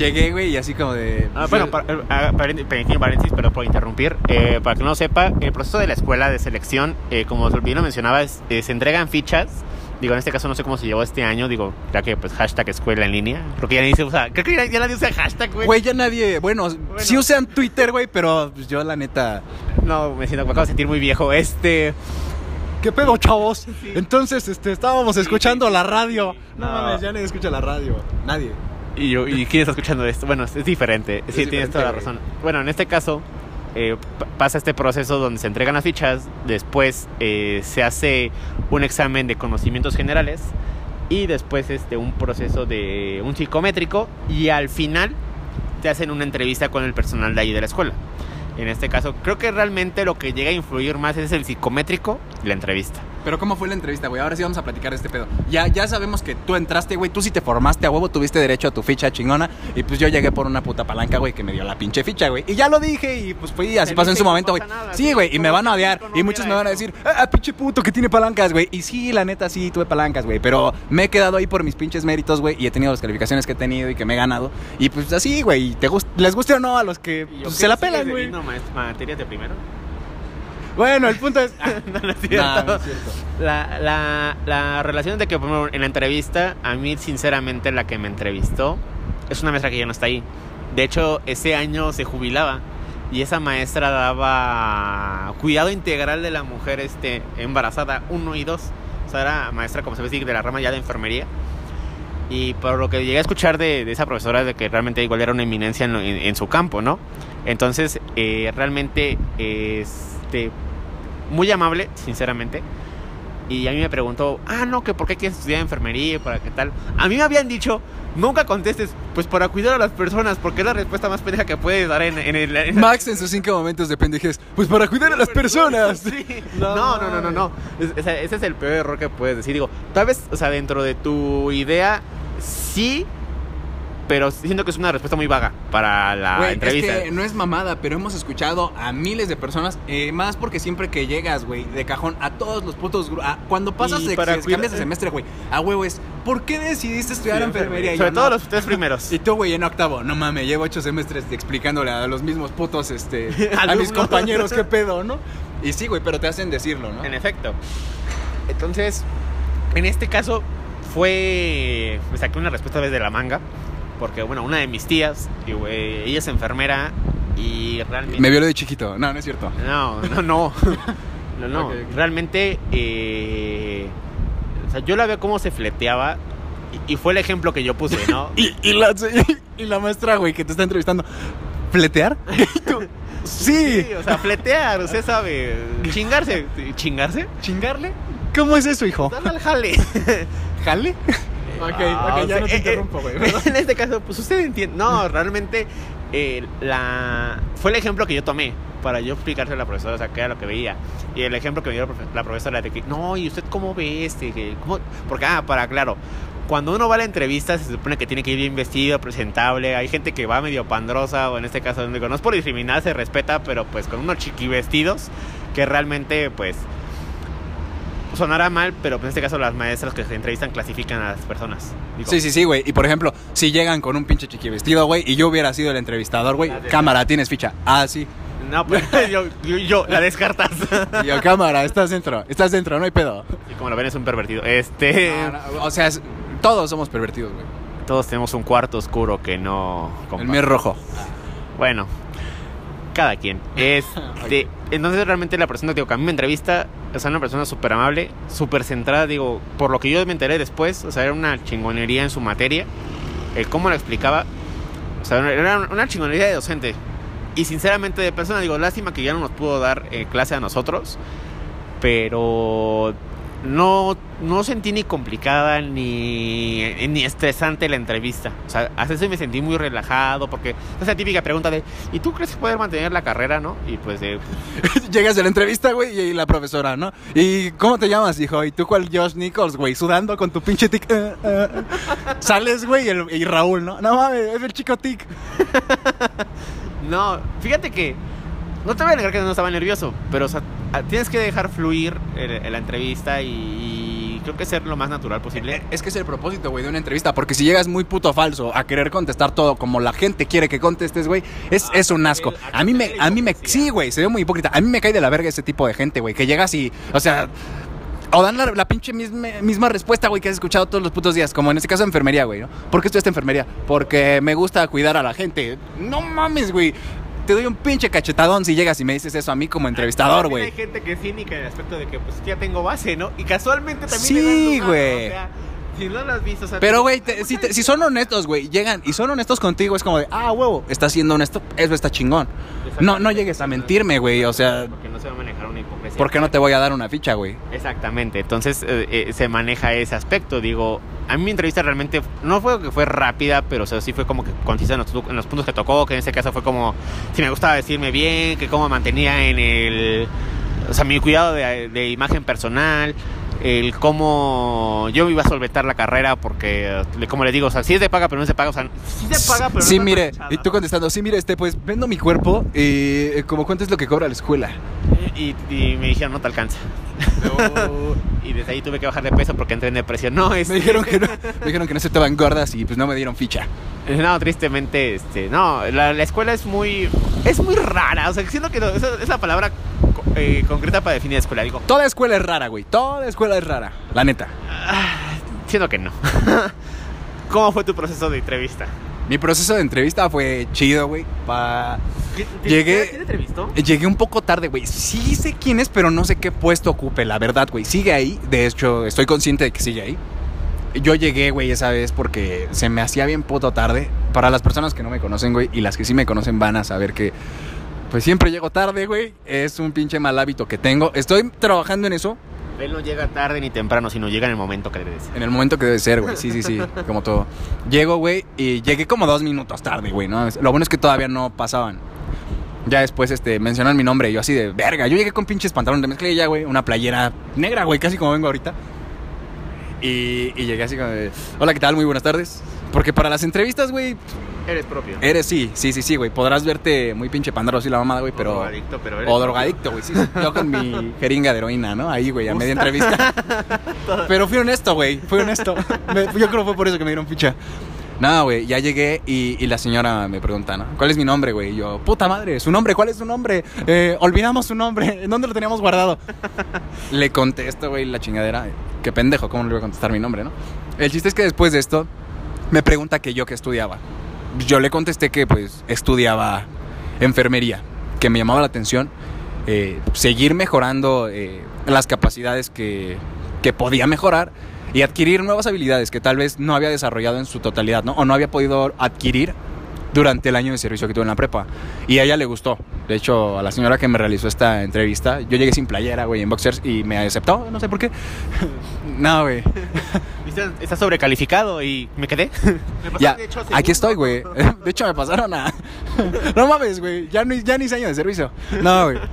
Llegué, güey, y así como de... Bueno, pequeño paréntesis, pero por interrumpir. Para que no lo sepa, el proceso de la escuela de selección, como bien lo mencionaba, se entregan fichas. Digo, en este caso no sé cómo se llevó este año. Digo, ya que pues hashtag escuela en línea. Creo que ya nadie usa. Creo que ya nadie usa hashtag, güey. Güey, ya nadie... Bueno, sí usan Twitter, güey, pero pues, yo la neta... No, me acabo de sentir muy viejo. ¿Qué pedo, chavos? Sí. Entonces, estábamos escuchando la radio. No mames, ya nadie escucha la radio. Nadie. ¿Y quién está escuchando esto? Bueno, es diferente. Sí, tienes toda la razón. Bueno, en este caso, pasa este proceso donde se entregan las fichas. Después se hace un examen de conocimientos generales. Y después un proceso de un psicométrico. Y al final te hacen una entrevista con el personal de ahí de la escuela. En este caso, creo que realmente lo que llega a influir más es el psicométrico y la entrevista. Pero ¿cómo fue la entrevista, güey? Ahora sí vamos a platicar de este pedo. Ya sabemos que tú entraste, güey, tú sí te formaste a huevo, tuviste derecho a tu ficha chingona. Y pues yo llegué por una puta palanca, güey, que me dio la pinche ficha, güey. Y ya lo dije y pues fui, así pasó en su momento, güey. Sí, güey, y me van a odiar. Y muchos me van a decir, pinche puto que tiene palancas, güey. Y sí, la neta, sí, tuve palancas, güey. Pero me he quedado ahí por mis pinches méritos, güey. Y he tenido las calificaciones que he tenido y que me he ganado. Y pues así, güey, les guste o no a los que pues, se la pelan, güey. No, materias de primero. Bueno, el punto es... no es cierto. No es cierto. La relación de que, por ejemplo, en la entrevista, a mí, sinceramente, la que me entrevistó es una maestra que ya no está ahí. De hecho, ese año se jubilaba y esa maestra daba cuidado integral de la mujer embarazada 1 y 2. O sea, era maestra, como se ve decir, de la rama ya de enfermería. Y por lo que llegué a escuchar de esa profesora, de que realmente igual era una eminencia en su campo, ¿no? Entonces, realmente, muy amable, sinceramente. Y a mí me preguntó, no, que por qué quieres estudiar enfermería, para qué tal. A mí me habían dicho, nunca contestes, pues para cuidar a las personas, porque es la respuesta más pendeja que puedes dar en Max en sus 5 momentos de pendejez, pues para cuidar a las personas. Sí. No. Ese es el peor error que puedes decir. Digo, tal vez, o sea, dentro de tu idea, sí, pero siento que es una respuesta muy vaga para la entrevista. Es que no es mamada, pero hemos escuchado a miles de personas, más porque siempre que llegas, güey, de cajón, a todos los putos... cuando pasas cambias de semestre, güey, a huevo es, ¿por qué decidiste estudiar enfermería? Sobre todo los 3 primeros. Y tú, güey, en octavo, no mames, llevo 8 semestres explicándole a los mismos putos, a mis compañeros qué pedo, ¿no? Y sí, güey, pero te hacen decirlo, ¿no? En efecto. Entonces, en este caso, me saqué una respuesta desde la manga. Porque, bueno, una de mis tías, ella es enfermera y realmente... Me violó de chiquito. No es cierto. No. Okay. Realmente, o sea, yo la veo cómo se fleteaba y fue el ejemplo que yo puse, ¿no? y la maestra, güey, que te está entrevistando, ¿fletear? Sí. O sea, fletear, usted sabe. Chingarse. ¿Chingarse? ¿Chingarle? ¿Cómo es eso, hijo? Dale al jale. ¿Jale? Ok, ya no te interrumpo, güey. En este caso, pues usted entiende. No, realmente fue el ejemplo que yo tomé para yo explicarse a la profesora, o sea, qué era lo que veía. Y el ejemplo que me dio la profesora de que, no, ¿y usted cómo ve ¿Cómo? Porque, claro, cuando uno va a la entrevista se supone que tiene que ir bien vestido, presentable. Hay gente que va medio pandrosa, o en este caso, digo, no es por discriminar, se respeta, pero pues con unos chiquivestidos que realmente, pues... sonará mal, pero en este caso las maestras que se entrevistan clasifican a las personas. Digo, sí, güey. Y por ejemplo, si llegan con un pinche chiquivestido, güey, y yo hubiera sido el entrevistador, güey, cámara, tienes ficha. Sí. No, pues yo la descartas. Y yo, cámara, estás dentro, no hay pedo. Y como lo ven, es un pervertido. O sea, todos somos pervertidos, güey. Todos tenemos un cuarto oscuro que no... El mío es rojo. Bueno, cada quien. Okay. Entonces realmente la persona, digo, que a mí me entrevista, o sea, una persona súper amable, súper centrada, digo, por lo que yo me enteré después, o sea, era una chingonería en su materia, cómo lo explicaba, o sea, era una chingonería de docente. Y sinceramente de persona, digo, lástima que ya no nos pudo dar clase a nosotros, pero no sentí ni complicada ni estresante la entrevista. O sea, hasta eso me sentí muy relajado, porque esa típica pregunta de, ¿y tú crees poder mantener la carrera, no? Y pues llegas a la entrevista, güey, y la profesora, ¿no? ¿Y cómo te llamas, hijo? ¿Y tú cuál Josh Nichols, güey? Sudando con tu pinche tic. Sales, güey, y Raúl, ¿no? No mames, es el chico tic. No, fíjate que no te voy a negar que no estaba nervioso, pero o sea, tienes que dejar fluir la entrevista y creo que ser lo más natural posible. Es que es el propósito, güey, de una entrevista. Porque si llegas muy puto falso a querer contestar todo como la gente quiere que contestes, güey, es un asco. A mí me, sí, güey, se ve muy hipócrita. A mí me cae de la verga ese tipo de gente, güey, que llegas y, o sea, o dan la pinche misma respuesta, güey, que has escuchado todos los putos días. Como en este caso enfermería, güey, ¿no? ¿Por qué estudiaste enfermería? Porque me gusta cuidar a la gente. No mames, güey. Te doy un pinche cachetadón si llegas y me dices eso a mí como entrevistador, güey. Hay gente que es cínica en el aspecto de que pues ya tengo base, ¿no? Y casualmente también sí, güey. O sea, si no lo has visto, o sea, pero, güey, si son honestos, güey, llegan y son honestos contigo, es como de, huevo, estás siendo honesto, eso está chingón. No llegues a mentirme, güey, o sea... Porque no se va a manejar una hipocresía. ¿Por qué no te voy a dar una ficha, güey? Exactamente, entonces se maneja ese aspecto, digo... A mí mi entrevista realmente no fue que fue rápida, pero o sea, sí fue como que concisa en los puntos que tocó, que en ese caso fue como si me gustaba decirme bien, que cómo mantenía en el... O sea, mi cuidado de imagen personal, el cómo yo iba a solventar la carrera, porque, como les digo, o sea, sí es de paga, pero no se paga, o sea, sí se paga, pero sí, no mire, aprovechada, y tú contestando, sí, mire, pues vendo mi cuerpo, como cuánto es lo que cobra la escuela. Y me dijeron, no te alcanza. No. Y desde ahí tuve que bajar de peso porque entré en depresión. No, me dijeron que no se estaban gordas y pues no me dieron ficha. No, tristemente, no, la escuela es muy rara, o sea, siento que es la palabra concreta para definir la escuela, digo. Toda escuela es rara, güey, toda escuela es rara, la neta. Siento que no. ¿Cómo fue tu proceso de entrevista? Mi proceso de entrevista fue chido, güey. ¿Quién te entrevistó? Llegué un poco tarde, güey. Sí sé quién es, pero no sé qué puesto ocupe, la verdad, güey. Sigue ahí, de hecho, estoy consciente de que sigue ahí. Yo llegué, güey, esa vez porque se me hacía bien puto tarde. Para las personas que no me conocen, güey, y las que sí me conocen van a saber que pues siempre llego tarde, güey. Es un pinche mal hábito que tengo. Estoy trabajando en eso. Él no llega tarde ni temprano, sino llega en el momento que debe ser. En el momento que debe ser, güey. Sí, como todo. Llego, güey, y llegué como 2 minutos tarde, güey, ¿no? Lo bueno es que todavía no pasaban. Ya después, mencionan mi nombre y yo así de verga. Yo llegué con pinches pantalones de mezclilla, güey, una playera negra, güey, casi como vengo ahorita. Y llegué así como de, hola, ¿qué tal? Muy buenas tardes. Porque para las entrevistas, güey... Eres propio. Sí, güey. Podrás verte muy pinche pandero así la mamada, güey, pero... O drogadicto, güey, sí. Yo con mi jeringa de heroína, ¿no? Ahí, güey, a media entrevista. Pero fui honesto, güey, yo creo que fue por eso que me dieron ficha. No, güey, ya llegué y la señora me pregunta, ¿no? ¿Cuál es mi nombre, güey? Y yo, puta madre, ¿su nombre? ¿Cuál es su nombre? Olvidamos su nombre, ¿en dónde lo teníamos guardado? Le contesto, güey, la chingadera. Qué pendejo, ¿cómo le voy a contestar mi nombre, no? El chiste es que después de esto me pregunta que yo qué estudiaba. Yo le contesté que, pues, estudiaba enfermería, que me llamaba la atención seguir mejorando las capacidades que podía mejorar y adquirir nuevas habilidades que tal vez no había desarrollado en su totalidad, ¿no? O no había podido adquirir durante el año de servicio que tuve en la prepa. Y a ella le gustó. De hecho, a la señora que me realizó esta entrevista, yo llegué sin playera, güey, en boxers, y me aceptó, no sé por qué. No, güey. Está sobrecalificado y me quedé. Ya, aquí estoy, güey. De hecho, me pasaron a... No mames, güey, ya ni hice año de servicio. No, güey.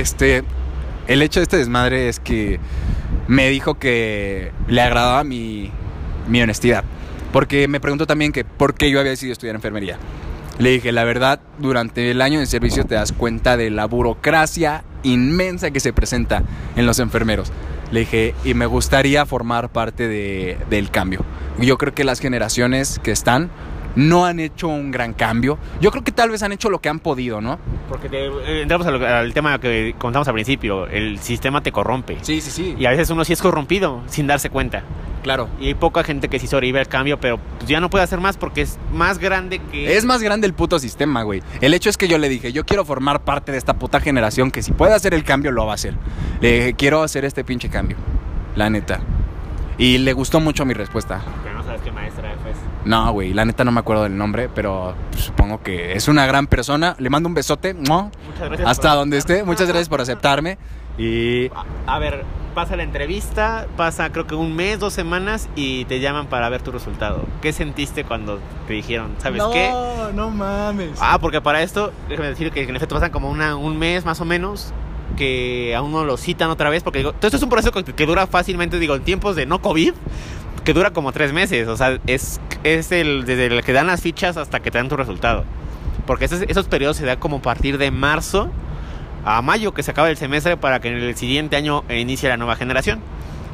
El hecho de este desmadre es que me dijo que le agradaba mi honestidad. Porque me preguntó también que por qué yo había decidido estudiar enfermería. Le dije, la verdad, durante el año de servicio te das cuenta de la burocracia inmensa que se presenta en los enfermeros. Le dije, y me gustaría formar parte del cambio. Yo creo que las generaciones que están no han hecho un gran cambio. Yo creo que tal vez han hecho lo que han podido, ¿no? Porque entramos al tema que contamos al principio. El sistema te corrompe. Sí. Y a veces uno sí es corrompido sin darse cuenta. Claro. Y hay poca gente que sí sobrevive al cambio, pero pues ya no puede hacer más porque es más grande que... Es más grande el puto sistema, güey. El hecho es que yo le dije, yo quiero formar parte de esta puta generación que si puede hacer el cambio, lo va a hacer. Le dije, quiero hacer este pinche cambio. La neta. Y le gustó mucho mi respuesta. Pero no sabes qué maestra es. No, güey, la neta no me acuerdo del nombre, pero supongo que es una gran persona. Le mando un besote, ¿no? Muchas gracias. Hasta donde esté. Muchas gracias por aceptarme. Y... A ver, pasa la entrevista, pasa creo que 1 mes, 2 semanas y te llaman para ver tu resultado. ¿Qué sentiste cuando te dijeron, ¿sabes qué? No mames. Porque para esto, déjame decir que en efecto pasan como 1 mes más o menos, que a uno lo citan otra vez, porque digo, todo esto es un proceso que dura fácilmente, digo, en tiempos de no COVID, que dura como 3 meses, o sea, es desde el que dan las fichas hasta que te dan tu resultado, porque esos periodos se dan como a partir de marzo a mayo, que se acaba el semestre, para que en el siguiente año inicie la nueva generación.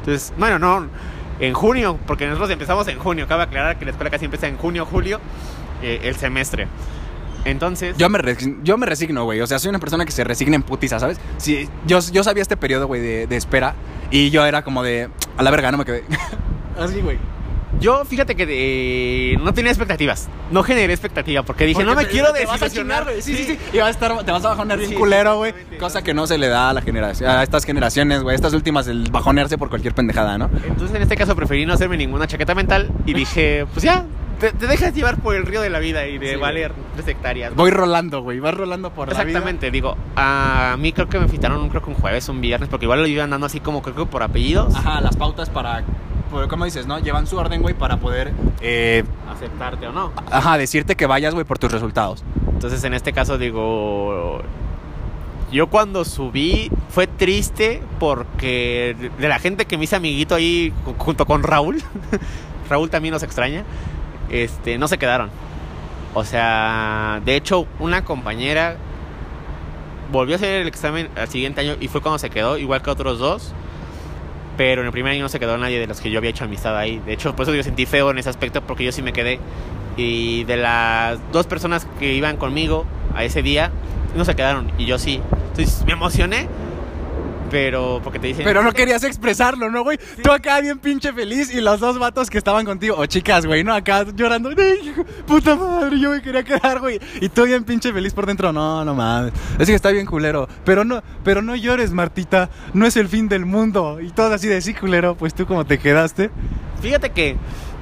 Entonces, bueno, no, en junio, porque nosotros empezamos en junio. Cabe aclarar que la escuela casi empieza en junio, julio, el semestre. Entonces... Yo me resigno, güey. O sea, soy una persona que se resigna en putiza, ¿sabes? Sí, yo sabía este periodo, güey, de espera. Y yo era como de... A la verga, no me quedé. Así, güey. Yo, fíjate que no tenía expectativas. No generé expectativa porque dije, no me quiero desilusionar. Sí. Y te vas a bajonear bien culero, güey. Cosa que no se le da a estas generaciones, güey. Estas últimas, el bajonearse por cualquier pendejada, ¿no? Entonces, en este caso, preferí no hacerme ninguna chaqueta mental. Y dije, pues ya, te dejas llevar por el río de la vida y de valer 3 hectáreas. Voy rolando, güey. Vas rolando por la vida. Exactamente, digo, a mí creo que me citaron, creo que un jueves, un viernes, porque igual lo iban dando así como, creo que por apellidos. Ajá, las pautas para... ¿Cómo dices, no? Llevan su orden, güey, para poder... aceptarte o no. Ajá, decirte que vayas, güey, por tus resultados. Entonces, en este caso, digo... Yo cuando subí fue triste porque de la gente que me hice amiguito ahí junto con Raúl, Raúl también nos extraña, no se quedaron. O sea, de hecho, una compañera volvió a hacer el examen al siguiente año y fue cuando se quedó, igual que otros 2. Pero en el primer año no se quedó nadie de los que yo había hecho amistad ahí. De hecho, por eso yo sentí feo en ese aspecto, porque yo sí me quedé. Y de las 2 personas que iban conmigo a ese día, no se quedaron, y yo sí. Entonces me emocioné, pero porque te dicen... Pero no querías expresarlo, ¿no, güey? Sí. Tú acá bien pinche feliz y los 2 vatos que estaban contigo, o chicas, güey, ¿no? Acá llorando, puta madre, yo me quería quedar, güey. Y tú bien pinche feliz por dentro, no mames. Es que está bien culero. Pero no llores, Martita, no es el fin del mundo. Y todo así de sí, culero, pues tú como te quedaste. Fíjate que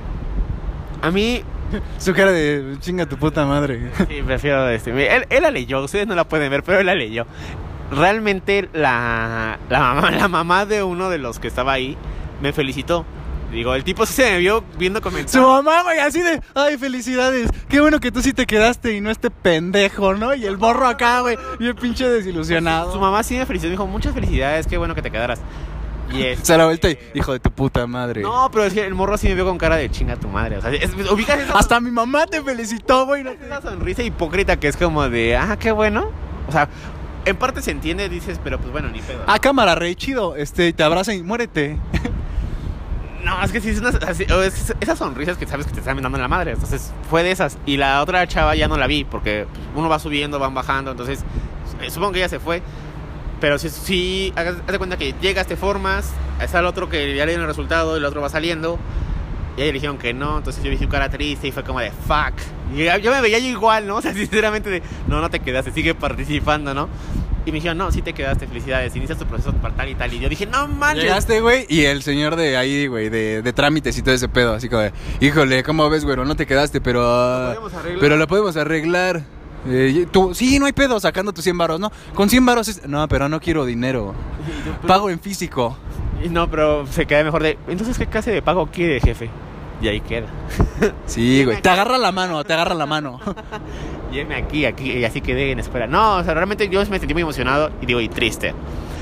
a mí... Su cara de chinga tu puta madre. Sí, prefiero él la leyó, ustedes no la pueden ver, pero él la leyó. Realmente la mamá de uno de los que estaba ahí me felicitó. Digo, el tipo sí se me vio viendo comentarios. Su mamá, güey, así de, ay, felicidades. Qué bueno que tú sí te quedaste y no este pendejo, ¿no? Y el morro acá, güey, y el pinche desilusionado. Su mamá sí me felicitó, me dijo, muchas felicidades, qué bueno que te quedaras. Y se la vuelta y, hijo de tu puta madre. No, pero es que el morro sí me vio con cara de chinga tu madre. O sea, ubicas esa... Hasta mi mamá te felicitó, güey. No, una sonrisa hipócrita que es como de, qué bueno. O sea, en parte se entiende, dices, pero pues bueno, ni pedo. Cámara, rey, chido. Te abrazan y muérete. No, es que sí, esas sonrisas que sabes que te están dando en la madre. Entonces, fue de esas. Y la otra chava ya no la vi, porque uno va subiendo, van bajando. Entonces, supongo que ella se fue. Pero si haz de cuenta que llegas, te formas, está el otro que ya le dieron el resultado, el otro va saliendo, y ahí dijeron que no, entonces yo vi su cara triste y fue como de fuck. Y yo me veía yo igual, ¿no? O sea, sinceramente de, no te quedaste, sigue participando, ¿no? Y me dijeron, no, sí te quedaste, felicidades, inicias tu proceso para tal y tal. Y yo dije, no manches. Llegaste, güey, y el señor de ahí, güey, de trámites y todo ese pedo, así como de, híjole, ¿cómo ves, güey? No te quedaste, pero lo podemos arreglar. Tú, sí, no hay pedo, sacando tus 100 varos, ¿no? Con 100 varos no, pero no quiero dinero. Pago en físico. Y no, pero se queda mejor de, entonces, ¿qué clase de pago quiere, jefe? Y ahí queda. Sí, güey, te agarra la mano. Lléveme aquí, y así quedé en espera. No, o sea, realmente yo me sentí muy emocionado y triste.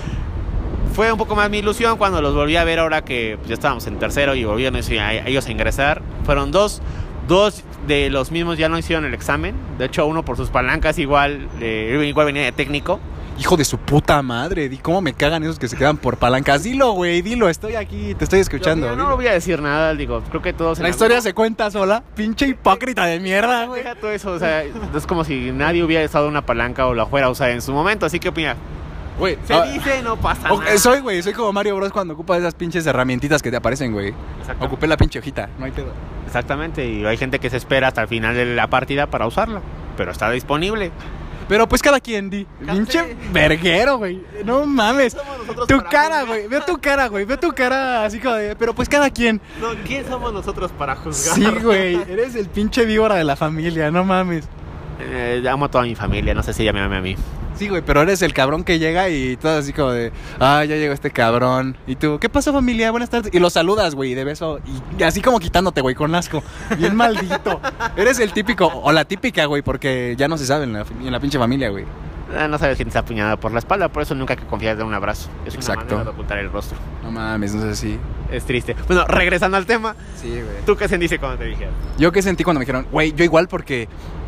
Fue un poco más mi ilusión cuando los volví a ver ahora que pues, ya estábamos en tercero y volvieron ellos a ingresar. Fueron dos de los mismos ya no hicieron el examen. De hecho, uno por sus palancas igual venía de técnico. Hijo de su puta madre, ¿cómo me cagan esos que se quedan por palancas? Dilo, güey, dilo, estoy aquí, te estoy escuchando. Yo no voy a decir nada, digo, creo que todos... La historia se cuenta sola, pinche hipócrita de mierda, güey. Deja todo eso, o sea, es como si nadie hubiera estado una palanca o la fuera a usar en su momento, así que opina. Güey, se dice, no pasa nada. Soy como Mario Bros cuando ocupas esas pinches herramientitas que te aparecen, güey. Ocupé la pinche hojita, no hay pedo. Exactamente, y hay gente que se espera hasta el final de la partida para usarla, pero está disponible. Pero pues cada quien, pinche verguero, güey. No mames. Tu cara, güey. Veo tu cara así como de, pero pues cada quien. No, ¿quién somos nosotros para juzgar? Sí, güey. Eres el pinche víbora de la familia, no mames. Amo a toda mi familia, no sé si ella me ame a mí. Sí, güey, pero eres el cabrón que llega y todo así como de, ya llegó este cabrón. Y tú, ¿qué pasó, familia? Buenas tardes. Y lo saludas, güey, de beso. Y así como quitándote, güey, con asco. Bien maldito. Eres el típico, o la típica, güey, porque ya no se sabe en la pinche familia, güey. No sabes quién está apuñalada por la espalda, por eso nunca hay que confiar de un abrazo. Es Exacto. Una manera de ocultar el rostro. No mames, no sé si... Es triste. Bueno, regresando al tema. Sí, güey. ¿Tú qué sentiste cuando te dijeron? Yo qué sentí cuando me dijeron, güey, yo igual porque...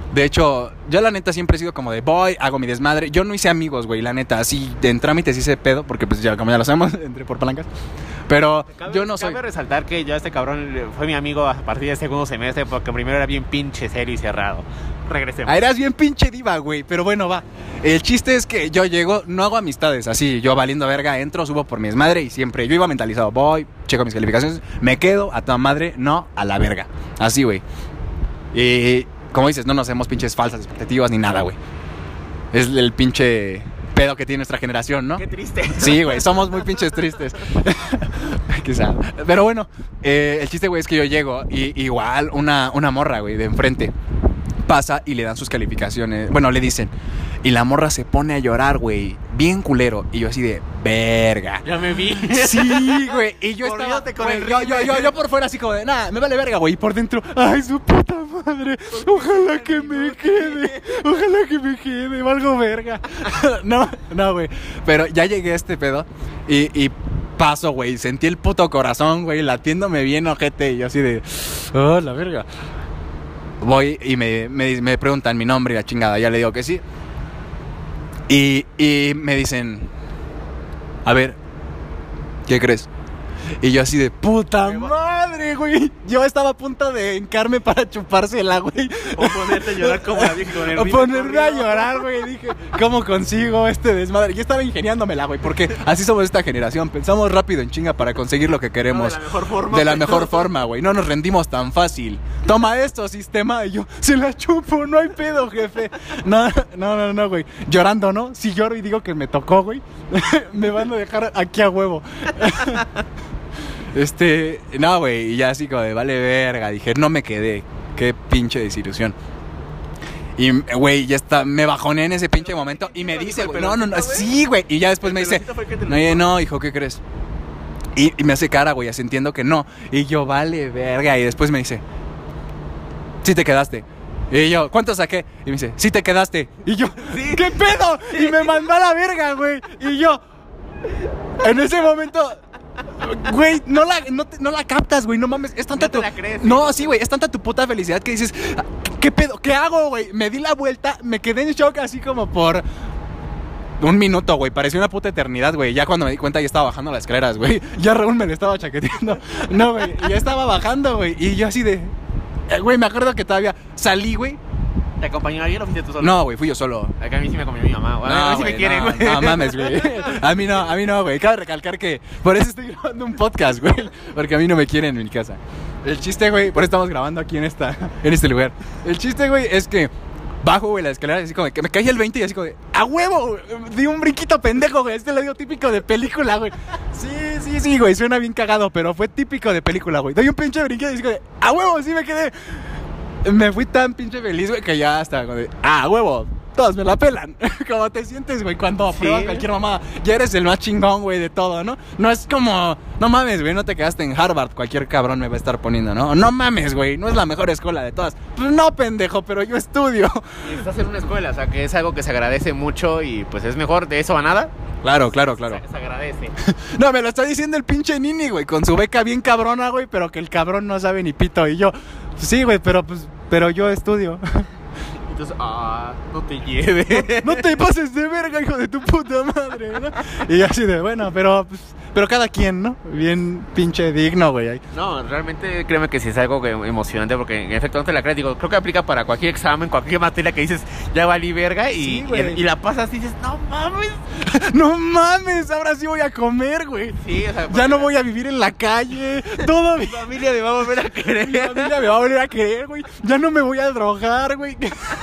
De hecho, yo la neta siempre he sido como de voy, hago mi desmadre. Yo no hice amigos, güey, la neta. Así, en trámites hice pedo, porque pues ya, como ya lo sabemos, entré por palancas. Pero yo no soy... Cabe resaltar que yo este cabrón fue mi amigo a partir del segundo semestre, porque primero era bien pinche serio y cerrado. Regresemos. Eras bien pinche diva, güey, pero bueno, va. El chiste es que yo llego, no hago amistades, así, yo valiendo verga, entro, subo por mi desmadre y siempre, yo iba mentalizado, voy, checo mis calificaciones, me quedo, a toda madre, no, a la verga. Así, güey. Y, como dices, no nos hacemos pinches falsas expectativas ni nada, güey. Es el pinche pedo que tiene nuestra generación, ¿no? Qué triste. Sí, güey, somos muy pinches tristes. Quizá. Pero bueno, el chiste, güey, es que yo llego y igual una morra, güey, de enfrente pasa y le dan sus calificaciones. Bueno, le dicen. Y la morra se pone a llorar, güey, bien culero. Y yo así de, verga. Ya me vi. Sí, güey. Y yo estaba, güey, yo por fuera así como de, nada, me vale verga, güey. Y por dentro, ay, su puta madre. Ojalá que me quede. Ojalá que me quede. Valgo verga. No, güey. Pero ya llegué a este pedo y paso, güey. Sentí el puto corazón, güey, latiéndome bien, ojete. Y yo así de, oh, la verga. Voy y me preguntan mi nombre y la chingada. Ya le digo que sí. Y me dicen, a ver, ¿qué crees? Y yo así de, puta madre, güey. Yo estaba a punto de hincarme para chupársela, güey. O ponerte a llorar como la vieja con el O ponerme a llorar, güey. Dije, ¿cómo consigo este desmadre? Yo estaba ingeniándomela, güey, porque así somos esta generación. Pensamos rápido en chinga para conseguir lo que queremos. No, de la mejor forma. De la mejor forma, güey. No nos rendimos tan fácil. Toma esto, sistema. Y yo, se la chupo, no hay pedo, jefe. No, güey. Llorando, ¿no? Si lloro y digo que me tocó, güey, me van a dejar aquí a huevo. No, güey, y ya así como de vale verga. Dije, no me quedé. Qué pinche desilusión. Y, güey, ya está, me bajoné en ese pinche momento. Y me dice, güey, no, sí, güey. Y ya después me dice, no, hijo, ¿qué crees? Y me hace cara, güey, así entiendo que no. Y yo, vale verga. Y después me dice, sí te quedaste. Y yo, ¿cuánto saqué? Y me dice, sí te quedaste. Y yo, ¿sí? ¿Qué pedo? Y me mandó a la verga, güey. Y yo, en ese momento... Güey, no la captas, güey, no mames, es tanta no te la crees, no, sí, güey, es tanta tu puta felicidad que dices, ¿qué pedo? ¿Qué hago, güey? Me di la vuelta, me quedé en shock así como por un minuto, güey, pareció una puta eternidad, güey. Ya cuando me di cuenta ya estaba bajando las escaleras, güey. Ya Raúl me lo estaba chaqueteando. No, güey, ya estaba bajando, güey. Y yo así de, güey, me acuerdo que todavía salí, güey. ¿Te acompañó alguien o fuiste tú solo? No, güey, fui yo solo. Acá a mí sí me acompañó mi mamá. Bueno, No, a mí sí me quieren, güey. No mames, güey. A mí no, güey. Cabe recalcar que por eso estoy grabando un podcast, güey. Porque a mí no me quieren en mi casa. El chiste, güey, por eso estamos grabando aquí en este lugar. El chiste, güey, es que bajo, güey, la escalera, así como que me caí el 20 y así como de, ¡a huevo! Di un brinquito pendejo, güey. Lo digo típico de película, güey. Sí, güey, suena bien cagado, pero fue típico de película, güey. Doy un pinche brinquito y así como de, ¡a huevo! Sí me quedé. Me fui tan pinche feliz, güey, que ya hasta como de, huevo, todos me la pelan. ¿Cómo te sientes, güey, cuando apruebas cualquier mamada? Ya eres el más chingón, güey, de todo, ¿no? No es como, no mames, güey, no te quedaste en Harvard, cualquier cabrón me va a estar poniendo, ¿no? No mames, güey, no es la mejor escuela de todas. Pues no, pendejo, pero yo estudio. Y estás en una escuela, o sea, que es algo que se agradece mucho y pues es mejor de eso a nada. Claro. Se agradece. No, me lo está diciendo el pinche Nini, güey, con su beca bien cabrona, güey, pero que el cabrón no sabe ni pito. Y yo, sí, güey, pero yo estudio. Entonces, no te lleves. No te pases de verga, hijo de tu puta madre, ¿no? Y así de, bueno, pero cada quien, ¿no? Bien pinche digno, güey. No, realmente créeme que sí es algo emocionante porque en efecto no te la crees. Digo, creo que aplica para cualquier examen, cualquier materia que dices, ya valí verga y la pasas y dices, no mames. No mames, ahora sí voy a comer, güey. Sí, o sea, ya no voy a vivir en la calle. Todo mi familia me va a volver a querer. Mi familia me va a volver a querer, güey. Ya no me voy a drogar, güey.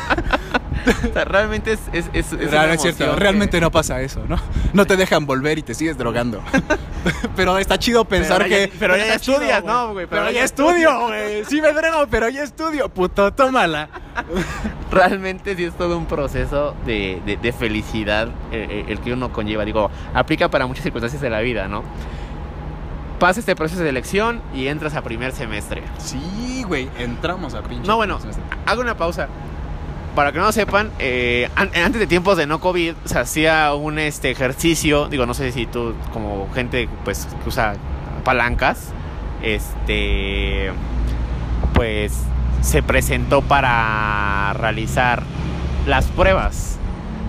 O sea, realmente es cierto, realmente no pasa eso, ¿no? No te dejan volver y te sigues drogando. Pero está chido pensar pero ya estudias, ¿no, güey? Pero ya estudio, güey. Sí me drogo, pero ya estudio. Puto, tómala. Realmente sí es todo un proceso de felicidad el que uno conlleva. Digo, aplica para muchas circunstancias de la vida, ¿no? Pasa este proceso de elección y entras a primer semestre. Sí, güey, entramos a pinche. No, bueno, hago una pausa. Para que no lo sepan, antes de tiempos de no COVID se hacía un ejercicio, digo, no sé si tú como gente pues que usa palancas, pues se presentó para realizar las pruebas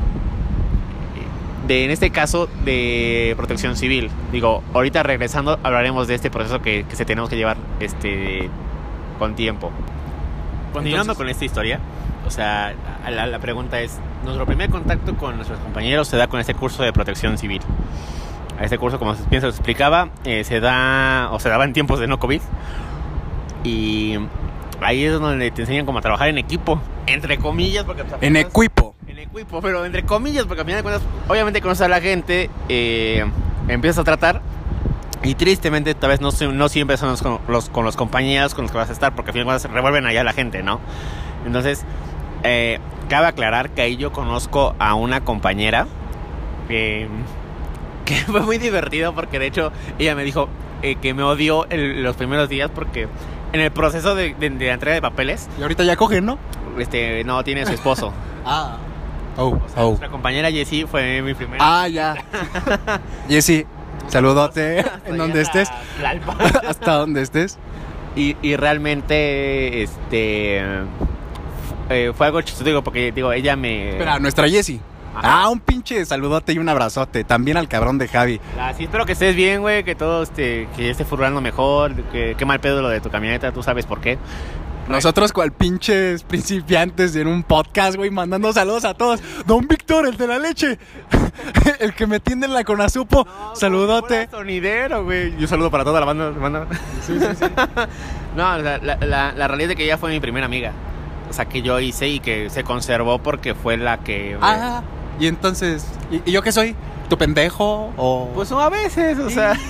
en este caso de protección civil. Digo, ahorita regresando hablaremos de este proceso que se tenemos que llevar con tiempo. Continuando con esta historia, o sea, la pregunta es, nuestro primer contacto con nuestros compañeros se da con este curso de protección civil. A este curso, como bien se explicaba, se daba en tiempos de no COVID. Y ahí es donde te enseñan cómo a trabajar en equipo, entre comillas, porque en equipo, pero entre comillas, porque al final de cuentas, obviamente conoces a la gente, empiezas a tratar, y tristemente tal vez no siempre son con los compañeros con los que vas a estar, porque al final de cuentas se revuelven allá la gente, ¿no? Entonces, cabe aclarar que ahí yo conozco a una compañera que fue muy divertido, porque de hecho ella me dijo que me odió los primeros días porque en el proceso de la entrega de papeles. Y ahorita ya cogen, ¿no? No, tiene su esposo. Nuestra compañera Jessie fue mi primera. Ya. Jessie, saludote en donde estés. Hasta donde estés. Y realmente fue algo chistoso, digo, porque ella me... Espera, nuestra Jessie. Un pinche saludote y un abrazote. También al cabrón de Javi. Sí, espero que estés bien, güey. Que todo que esté furulando mejor. Que qué mal pedo lo de tu camioneta. Tú sabes por qué. Nosotros cual pinches principiantes en un podcast, güey, mandando saludos a todos. Don Víctor, el de la leche. El que me tiende en la Conazupo. Saludote. Sonidero, güey. Y un saludo para toda la banda. Sí. No, o sea, la realidad es que ella fue mi primera amiga. O sea, que yo hice y que se conservó porque fue la que... Y entonces, ¿y yo qué soy? ¿Tu pendejo? O... Pues a veces, o sea...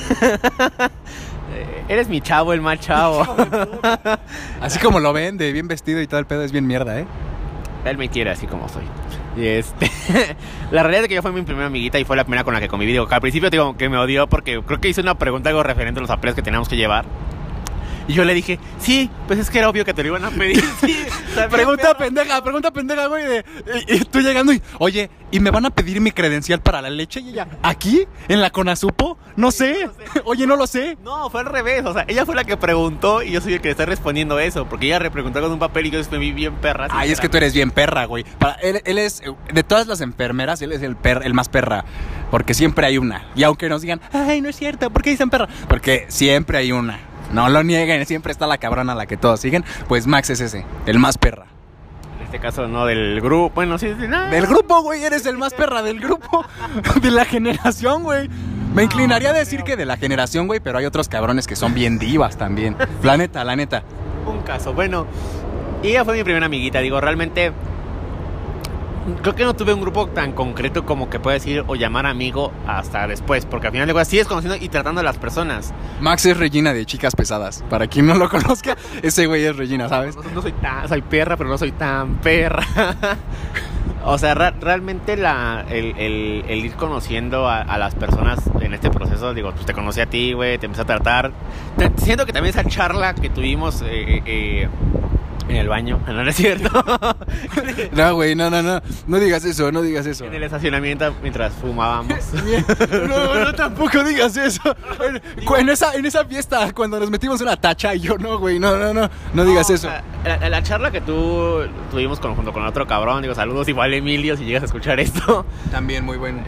Eres mi chavo, el más chavo. Así como lo ven, de bien vestido y todo el pedo, es bien mierda, ¿eh? Él me quiere así como soy. Y la realidad es que yo fui mi primera amiguita y fue la primera con la que conviví. Digo, que al principio digo que me odió porque creo que hice una pregunta algo referente a los papeles que teníamos que llevar. Y yo le dije, sí, pues es que era obvio que te lo iban a pedir. Sí, o sea, pregunta pendeja, güey. Y tú llegando y, oye, ¿y me van a pedir mi credencial para la leche? Y ella, ¿aquí? ¿En la Conazupo? No sé. Oye, no lo sé. No, fue al revés. O sea, ella fue la que preguntó y yo soy el que está respondiendo eso. Porque ella repreguntó con un papel y yo fui bien perra. Es que tú eres bien perra, güey. Él es, de todas las enfermeras, él es el más perra. Porque siempre hay una. Y aunque nos digan, ay, no es cierto, ¿por qué dicen perra? Porque siempre hay una. No lo nieguen, siempre está la cabrona a la que todos siguen. Pues Max es ese, el más perra. En este caso no del grupo, bueno, sí, no. Del grupo, güey, eres el más perra del grupo. De la generación, güey. Me inclinaría a decir que de la generación, güey, pero hay otros cabrones que son bien divas también. La neta. Un caso, bueno. Y ella fue mi primera amiguita, digo, realmente... Creo que no tuve un grupo tan concreto como que puedes decir o llamar amigo hasta después, porque al final de cuentas sigues conociendo y tratando a las personas. Max es Regina de Chicas Pesadas. Para quien no lo conozca, ese güey es Regina, ¿sabes? No soy perra, pero no soy tan perra. O sea, realmente el ir conociendo a las personas en este proceso, digo, pues te conocí a ti, güey, te empecé a tratar. Siento que también esa charla que tuvimos en el baño, no es cierto. No, güey, no digas eso, no digas eso. En el estacionamiento mientras fumábamos. No, tampoco digas eso. En esa fiesta, cuando nos metimos una tacha, y yo no, güey, no digas eso. La charla que tuvimos junto con otro cabrón, digo, saludos igual Emilio, si llegas a escuchar esto. También muy bueno.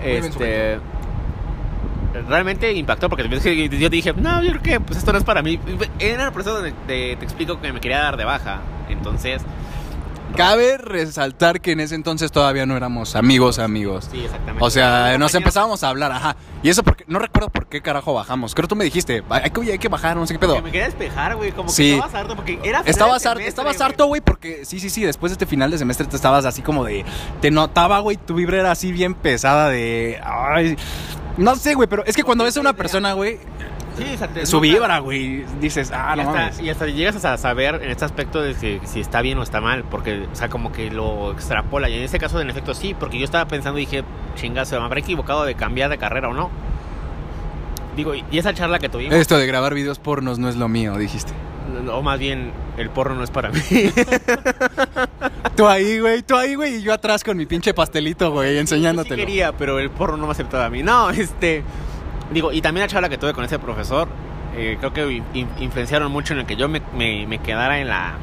Realmente impactó porque yo dije, no, yo creo que pues esto no es para mí. Era el proceso donde te explico que me quería dar de baja. Entonces, cabe resaltar que en ese entonces todavía no éramos amigos. Sí, exactamente. O sea, nos empezábamos a hablar, ajá. Y eso porque no recuerdo por qué carajo bajamos. Creo que tú me dijiste, hay que bajar, no sé qué pedo. Porque me quería despejar, güey, como sí. Que estabas harto porque era Estabas harto, güey, porque sí, después de este final de semestre te estabas así como de, te notaba, güey, tu vibra era así bien pesada de, ay, no sé, güey, pero es que cuando ves a una persona, güey, sí, su vibra, güey, dices, no mames. Y hasta llegas a saber en este aspecto de que si está bien o está mal, porque, o sea, como que lo extrapola. Y en este caso, en efecto, sí, porque yo estaba pensando y dije, chinga, ¿se me habrá equivocado de cambiar de carrera o no? Digo, y esa charla que tuvimos... Esto de grabar videos pornos no es lo mío, dijiste. O más bien, el porno no es para mí. Tú ahí, güey, y yo atrás con mi pinche pastelito, güey, enseñándotelo. Yo sí quería, pero el porno no me aceptaba a mí. No, digo, y también la charla que tuve con ese profesor, creo que influenciaron mucho en el que yo me quedara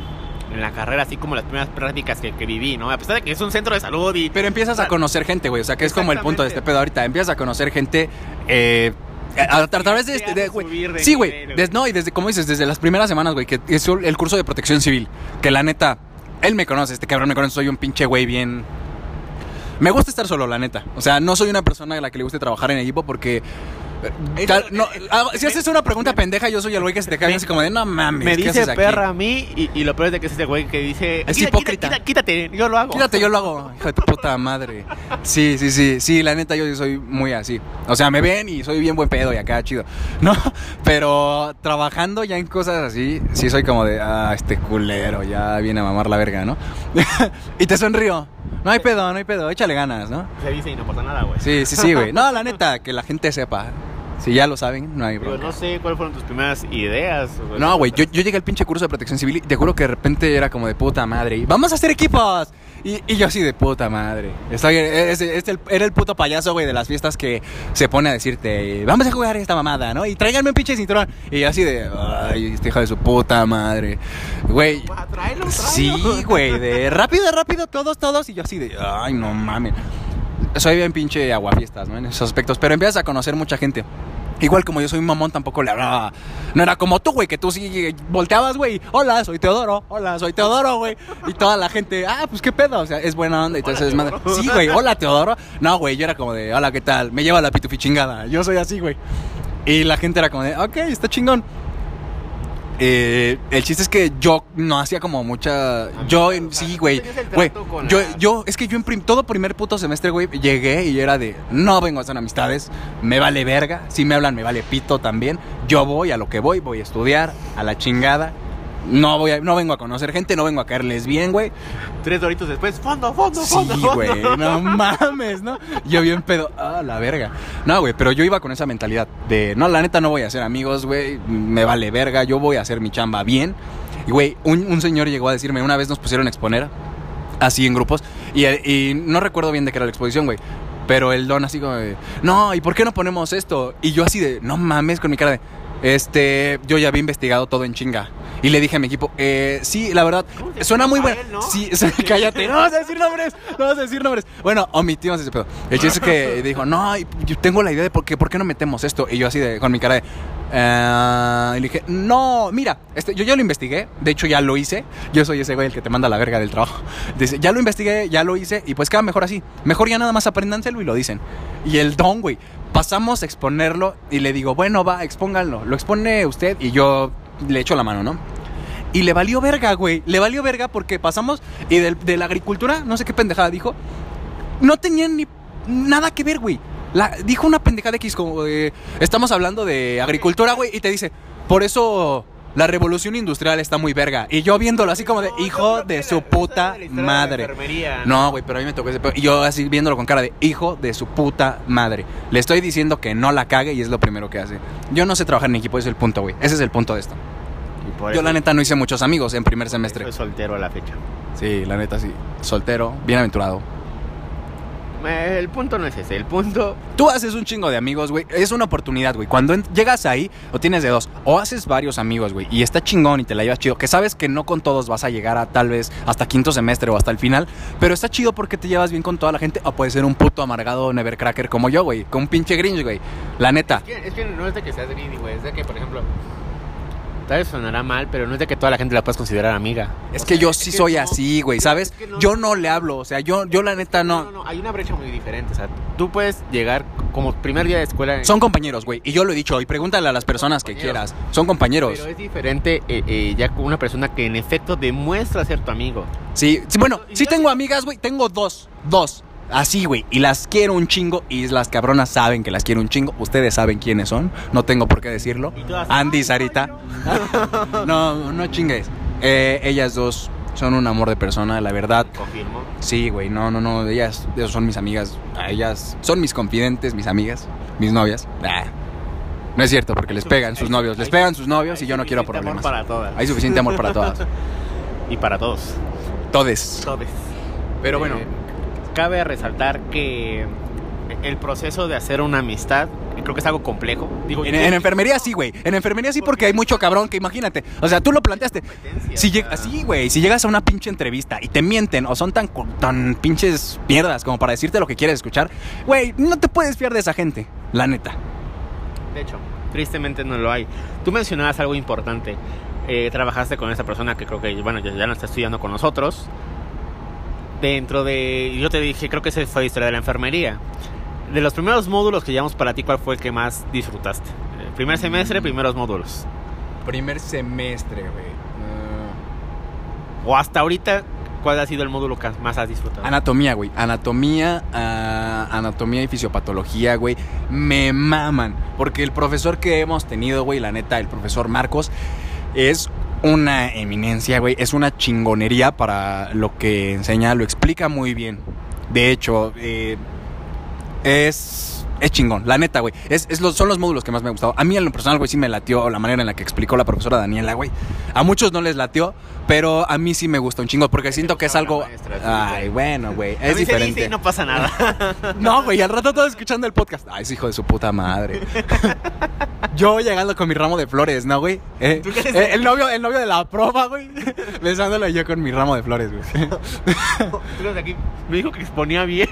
en la carrera, así como las primeras prácticas que viví, ¿no? A pesar de que es un centro de salud y... Pero empiezas a conocer gente, güey, o sea, que es como el punto de este pedo ahorita. Empiezas a conocer gente... a través de güey. Sí, güey. No, y desde, como dices, desde las primeras semanas, güey, que es el curso de protección civil. Que la neta, él me conoce, este cabrón me conoce, soy un pinche güey bien... Me gusta estar solo, la neta. O sea, no soy una persona a la que le guste trabajar en equipo porque... si haces una pregunta pendeja, yo soy el güey que se te cae así como de no mames. Me dice perra aquí? a mí y lo peor es de que es ese güey que dice es hipócrita. Quítate, yo lo hago. Quítate, yo lo hago. Hijo de tu puta madre. Sí, la neta yo soy muy así. O sea, me ven y soy bien buen pedo y acá chido. No, pero trabajando ya en cosas así, sí soy como de este culero ya viene a mamar la verga, ¿no? Y te sonrío. No hay pedo, échale ganas, ¿no? Se dice y no pasa nada, güey. Sí, güey. No, la neta, que la gente sepa. Si ya lo saben, no hay bronca. Pero no sé cuáles fueron tus primeras ideas. No, güey, yo llegué al pinche curso de protección civil y te juro que de repente era como de puta madre. ¡Vamos a hacer equipos! Y yo así de puta madre. Era el puto payaso, güey, de las fiestas que se pone a decirte, vamos a jugar esta mamada, ¿no? Y tráiganme un pinche cinturón. Y yo así de, ay, este hijo de su puta madre. Güey. Tráelo. Sí, güey, de rápido, todos. Y yo así de, ay, no mames. Soy bien pinche aguafiestas, ¿no? En esos aspectos. Pero empiezas a conocer mucha gente. Igual como yo soy un mamón, tampoco le hablaba. No era como tú, güey, que tú sí volteabas, güey. Hola, soy Teodoro, güey. Y toda la gente, pues qué pedo. O sea, es buena onda y todo eso es madre. Sí, güey, hola, Teodoro. No, güey, yo era como de, hola, ¿qué tal? Me lleva la pitufichingada. Yo soy así, güey. Y la gente era como de, ok, está chingón. El chiste es que yo no hacía como mucha... Sí, güey. Es que yo en todo primer puto semestre, güey, llegué y era de... No vengo a hacer amistades, me vale verga. Si me hablan, me vale pito también. Yo voy a lo que voy a estudiar, a la chingada. No vengo a conocer gente, no vengo a caerles bien, güey. 3 doritos después, fondo. Sí, güey, no mames, ¿no? Yo bien pedo, la verga. No, güey, pero yo iba con esa mentalidad de, no, la neta no voy a hacer amigos, güey, me vale verga, yo voy a hacer mi chamba bien. Y, güey, un señor llegó a decirme, una vez nos pusieron a exponer, así en grupos, y no recuerdo bien de qué era la exposición, güey. Pero el don así como de, no, ¿y por qué no ponemos esto? Y yo así de, no mames, con mi cara de... yo ya había investigado todo en chinga. Y le dije a mi equipo, sí, la verdad, suena muy bueno. ¿No? Sí, cállate, no vas a decir nombres. Bueno, omitimos ese pedo. El chiste es que dijo, no, yo tengo la idea de por qué no metemos esto. Y yo así con mi cara de... y le dije, no, mira, yo ya lo investigué. De hecho, ya lo hice. Yo soy ese güey el que te manda la verga del trabajo. Dice, ya lo investigué, ya lo hice. Y pues queda mejor así. Mejor ya nada más apréndanselo y lo dicen. Y el don, güey, pasamos a exponerlo. Y le digo, bueno, va, expónganlo. Lo expone usted y yo... Le echo la mano, ¿no? Y le valió verga, güey. Le valió verga porque pasamos y de la agricultura, no sé qué pendejada dijo. No tenían ni nada que ver, güey. Dijo una pendejada X como estamos hablando de agricultura, güey. Y te dice, por eso la revolución industrial está muy verga. Y yo viéndolo así como de, hijo de su puta madre. No, güey, pero a mí me tocó ese pedo. Y yo así viéndolo con cara de, hijo de su puta madre. Le estoy diciendo que no la cague y es lo primero que hace. Yo no sé trabajar en equipo, ese es el punto, güey. Ese es el punto de esto. Yo la neta no hice muchos amigos en primer semestre. Soy soltero a la fecha. Sí, la neta sí. Soltero, bienaventurado. El punto no es ese, el punto... Tú haces un chingo de amigos, güey. Es una oportunidad, güey. Cuando llegas ahí, o tienes de dos, o haces varios amigos, güey, y está chingón y te la llevas chido. Que sabes que no con todos vas a llegar a tal vez hasta quinto semestre o hasta el final, pero está chido porque te llevas bien con toda la gente. O puedes ser un puto amargado nevercracker como yo, güey. Con un pinche Grinch, güey. La neta. Es que no es de que seas greedy, güey. Es de que, por ejemplo... Tal vez sonará mal, pero no es de que toda la gente la puedas considerar amiga. Es que yo sí soy así, güey, ¿sabes? Yo no le hablo, o sea, yo la neta no. No, hay una brecha muy diferente, o sea, tú puedes llegar como primer día de escuela... Son compañeros, güey, y yo lo he dicho, y pregúntale a las personas que quieras, son compañeros. Pero es diferente ya con una persona que en efecto demuestra ser tu amigo. Sí, bueno, sí tengo amigas, güey, tengo dos. Así, güey, y las quiero un chingo. Y las cabronas saben que las quiero un chingo. Ustedes saben quiénes son, no tengo por qué decirlo. Andy y Sarita. No chingues. Ellas dos son un amor de persona, la verdad. Confirmo. Sí, güey, no, ellas son mis amigas. Ellas son mis confidentes, mis amigas, mis novias. No es cierto, porque les pegan sus novios. Les pegan sus novios y yo no quiero problemas. Amor para todas. Hay suficiente amor para todas. Y para todos. Todes. Pero bueno, cabe resaltar que el proceso de hacer una amistad creo que es algo complejo. Digo, En enfermería sí, güey. En enfermería sí, porque hay mucho cabrón que imagínate. O sea, tú lo planteaste. Si sí, güey. Si llegas a una pinche entrevista y te mienten o son tan pinches mierdas como para decirte lo que quieres escuchar, güey, no te puedes fiar de esa gente, la neta. De hecho, tristemente no lo hay. Tú mencionabas algo importante. Trabajaste con esa persona que creo que, bueno, ya no está estudiando con nosotros. Yo te dije, creo que esa fue la historia de la enfermería. De los primeros módulos que llevamos para ti, ¿cuál fue el que más disfrutaste? Primer semestre, primeros módulos. Primer semestre, güey. O hasta ahorita, ¿cuál ha sido el módulo que más has disfrutado? Anatomía, güey. Anatomía y fisiopatología, güey. Me maman. Porque el profesor que hemos tenido, güey, la neta, el profesor Marcos, es una eminencia, güey. Es una chingonería para lo que enseña. Lo explica muy bien. De hecho, es chingón, la neta, güey. Son los módulos que más me han gustado. A mí en lo personal, güey, sí me latió la manera en la que explicó la profesora Daniela, güey. A muchos no les latió, pero a mí sí me gusta un chingo porque siento que es algo... Ay, bueno, güey, es diferente. Sí, no pasa nada. No, güey, al rato todo escuchando el podcast. Ay, ese hijo de su puta madre. Yo llegando con mi ramo de flores, ¿no, güey? El novio de la profa, güey. Besándolo yo con mi ramo de flores, güey. Aquí me dijo que exponía bien.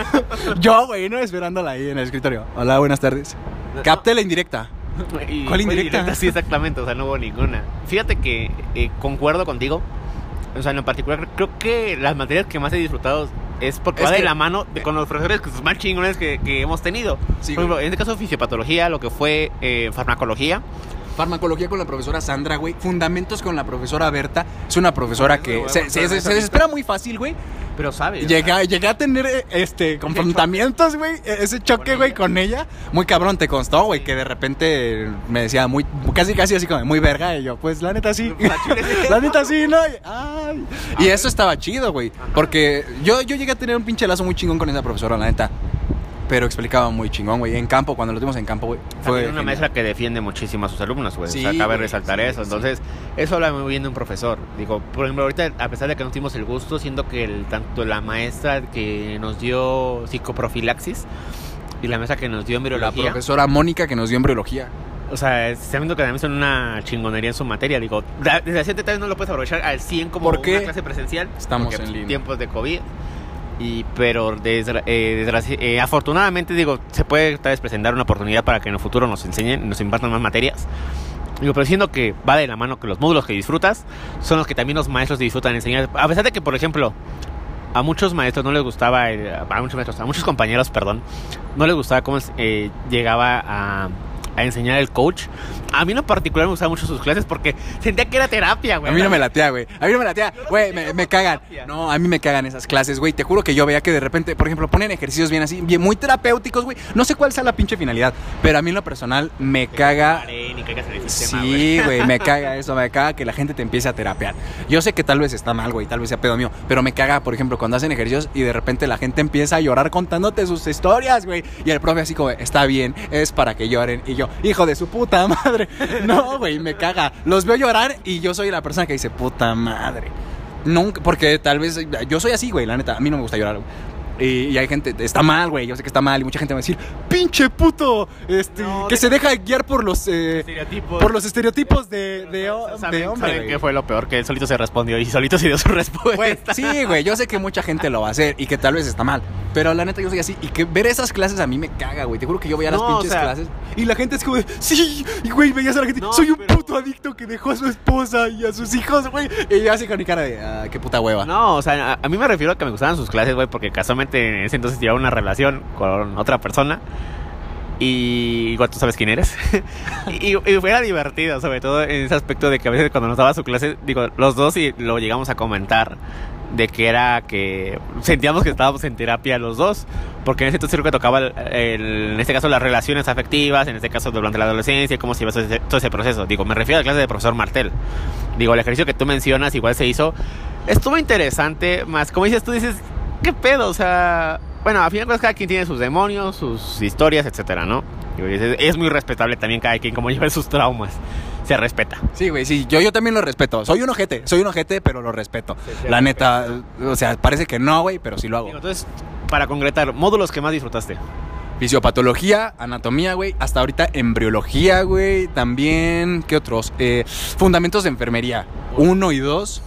Yo, güey, no esperándola ahí en el escritorio. Hola, buenas tardes. Capté la indirecta. ¿Cuál indirecta? Sí, exactamente, o sea, no hubo ninguna. Fíjate que concuerdo contigo. O sea, en lo particular, creo que las materias que más he disfrutado es porque va de la mano con los profesores más chingones que hemos tenido. Sí, por ejemplo, en este caso, fisiopatología, lo que fue farmacología. Farmacología con la profesora Sandra, güey. Fundamentos con la profesora Berta. Es una profesora que se desespera muy fácil, güey. Pero sabe. Llegué a tener confrontamientos, güey. Ese choque, güey, con ella. Muy cabrón, te constó, güey, que de repente me decía casi así como muy verga. Y yo, pues la neta sí. La neta sí, ¿no? Ay. Y eso estaba chido, güey. Porque yo llegué a tener un pinche lazo muy chingón con esa profesora, la neta. Pero explicaba muy chingón, güey. En campo, cuando lo tuvimos en campo, güey. Fue una maestra que defiende muchísimo a sus alumnos, güey. Sí, o sea, cabe resaltar eso. Entonces, eso habla muy bien de un profesor. Digo, por ejemplo, ahorita, a pesar de que no tuvimos el gusto, siento que tanto la maestra que nos dio psicoprofilaxis y la maestra que nos dio embriología. La profesora Mónica que nos dio embriología. O sea, está viendo que también son una chingonería en su materia. Digo, desde hace tal vez no lo puedes aprovechar al 100 como una clase presencial. Estamos en línea. Tiempos de COVID. Pero afortunadamente, digo, se puede tal vez presentar una oportunidad para que en el futuro nos enseñen, nos impartan más materias. Digo, pero siendo que va de la mano que los módulos que disfrutas son los que también los maestros disfrutan enseñar. A pesar de que, por ejemplo, a muchos maestros no les gustaba, a muchos compañeros, perdón, no les gustaba cómo llegaba a enseñar el coach. A mí en particular me gustaban mucho sus clases porque sentía que era terapia, güey. A mí no me latea, güey. Güey, me cagan. No, a mí me cagan esas clases, güey. Te juro que yo veía que de repente, por ejemplo, ponen ejercicios bien así, bien muy terapéuticos, güey. No sé cuál sea la pinche finalidad, pero a mí en lo personal me caga. Sí, güey, me caga eso, me caga que la gente te empiece a terapear. Yo sé que tal vez está mal, güey, tal vez sea pedo mío, pero me caga, por ejemplo, cuando hacen ejercicios y de repente la gente empieza a llorar contándote sus historias, güey. Y el profe así como, está bien, es para que lloren. Y yo, hijo de su puta madre. No, güey, me caga. Los veo llorar y yo soy la persona que dice, puta madre. Nunca, porque tal vez yo soy así, güey, la neta. A mí no me gusta llorar, güey. Y hay gente, está mal, güey, yo sé que está mal. Y mucha gente va a decir, pinche puto, que se deja guiar por los estereotipos de hombre. ¿Saben qué fue lo peor? Que él solito se respondió y solito se dio su respuesta. Güey, sí, güey, yo sé que mucha gente lo va a hacer y que tal vez está mal. Pero la neta yo soy así. Y que ver esas clases a mí me caga, güey. Te juro que yo veía las pinches clases y la gente es como, sí, y güey, veías a la gente, soy un puto adicto que dejó a su esposa y a sus hijos, güey. Y yo así con mi cara de, qué puta hueva. No, o sea, a mí me refiero a que me gustaban sus clases, güey, porque casualmente en ese entonces llevaba una relación con otra persona. Y igual tú sabes quién eres. y era divertido, sobre todo en ese aspecto de que a veces cuando nos daba su clase, digo, los dos y lo llegamos a comentar, de que era que sentíamos que estábamos en terapia los dos, porque en ese entonces creo que tocaba en este caso las relaciones afectivas, en este caso durante la adolescencia, cómo se iba todo ese proceso. Digo, me refiero a la clase del profesor Martel. Digo, el ejercicio que tú mencionas igual se hizo, estuvo interesante, más como dices, tú dices, ¿qué pedo? O sea, bueno, a fin de cuentas cada quien tiene sus demonios, sus historias, etcétera, ¿no? Es muy respetable también cada quien como lleva sus traumas. Se respeta. Sí, güey, sí, yo también lo respeto. Soy un ojete, pero lo respeto. Sí, la neta, o sea, parece que no, güey, pero sí lo hago. Digo, entonces, para concretar, módulos que más disfrutaste. fisiopatología, anatomía, güey, hasta ahorita embriología, güey, también, ¿qué otros? Fundamentos de enfermería, 1 y 2.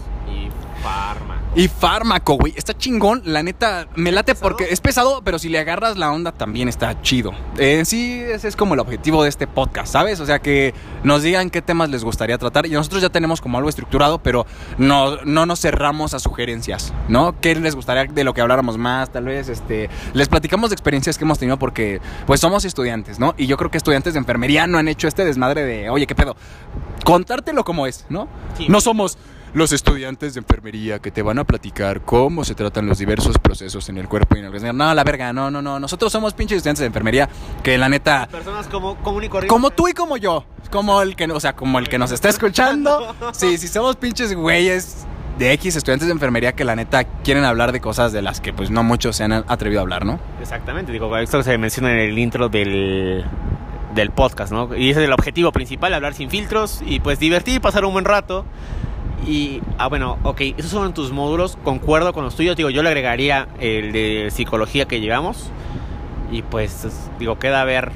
Y fármaco, güey. Está chingón, la neta. Me late porque es pesado, pero si le agarras la onda también está chido. En sí, ese es como el objetivo de este podcast, ¿sabes? O sea, que nos digan qué temas les gustaría tratar. Y nosotros ya tenemos como algo estructurado, pero no nos cerramos a sugerencias, ¿no? ¿Qué les gustaría de lo que habláramos más? Tal vez, les platicamos de experiencias que hemos tenido porque, pues, somos estudiantes, ¿no? Y yo creo que estudiantes de enfermería no han hecho este desmadre de, oye, ¿qué pedo? Contártelo como es, ¿no? Sí. No somos los estudiantes de enfermería que te van a platicar cómo se tratan los diversos procesos en el cuerpo y en el organismo. No, la verga, no. Nosotros somos pinches estudiantes de enfermería que la neta... Personas común y corriente. Como tú y como yo. Como el que nos está escuchando. Sí, somos pinches güeyes de X estudiantes de enfermería que la neta quieren hablar de cosas de las que pues no muchos se han atrevido a hablar, ¿no? Exactamente, digo, esto se menciona en el intro del podcast, ¿no? Y ese es el objetivo principal, hablar sin filtros y pues divertir, pasar un buen rato. Y, bueno, ok, esos son tus módulos, concuerdo con los tuyos, digo, yo le agregaría el de psicología que llevamos. Y pues, digo, queda ver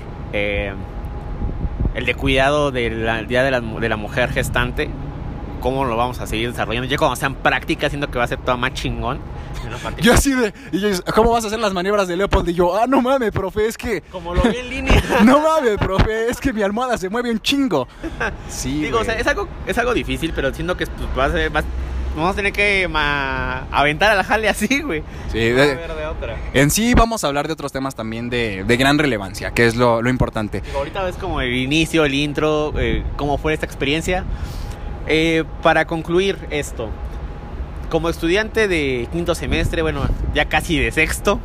el de cuidado del día de la mujer gestante, cómo lo vamos a seguir desarrollando. Ya cuando sean prácticas, siento que va a ser todo más chingón. Yo así de, ¿cómo vas a hacer las maniobras de Leopold? Y yo, no mames, profe, es que... Como lo vi en línea. No mames, profe, es que mi almohada se mueve un chingo. Sí, digo, güey. O sea, es algo difícil, pero siento que pues, vamos a tener que aventar a la jale así, güey. Sí, no va a haber de otra. En sí vamos a hablar de otros temas también de gran relevancia, que es lo importante. Digo, ahorita ves como el inicio, el intro, cómo fue esta experiencia. Para concluir esto, como estudiante de quinto semestre, bueno, ya casi de sexto,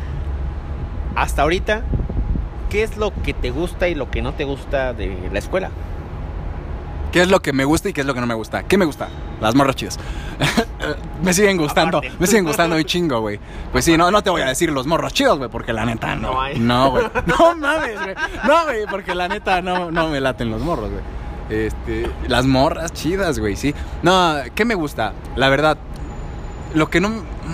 hasta ahorita, ¿qué es lo que te gusta y lo que no te gusta de la escuela? ¿Qué es lo que me gusta y qué es lo que no me gusta? ¿Qué me gusta? Las morras chidas. Me siguen gustando un chingo, güey. Pues sí, no te voy a decir los morros chidos, güey, porque la neta no. No, güey. No mames, güey. No, güey, porque la neta no me laten los morros, güey. Las morras chidas, güey, sí. No, ¿qué me gusta? La verdad, lo que no...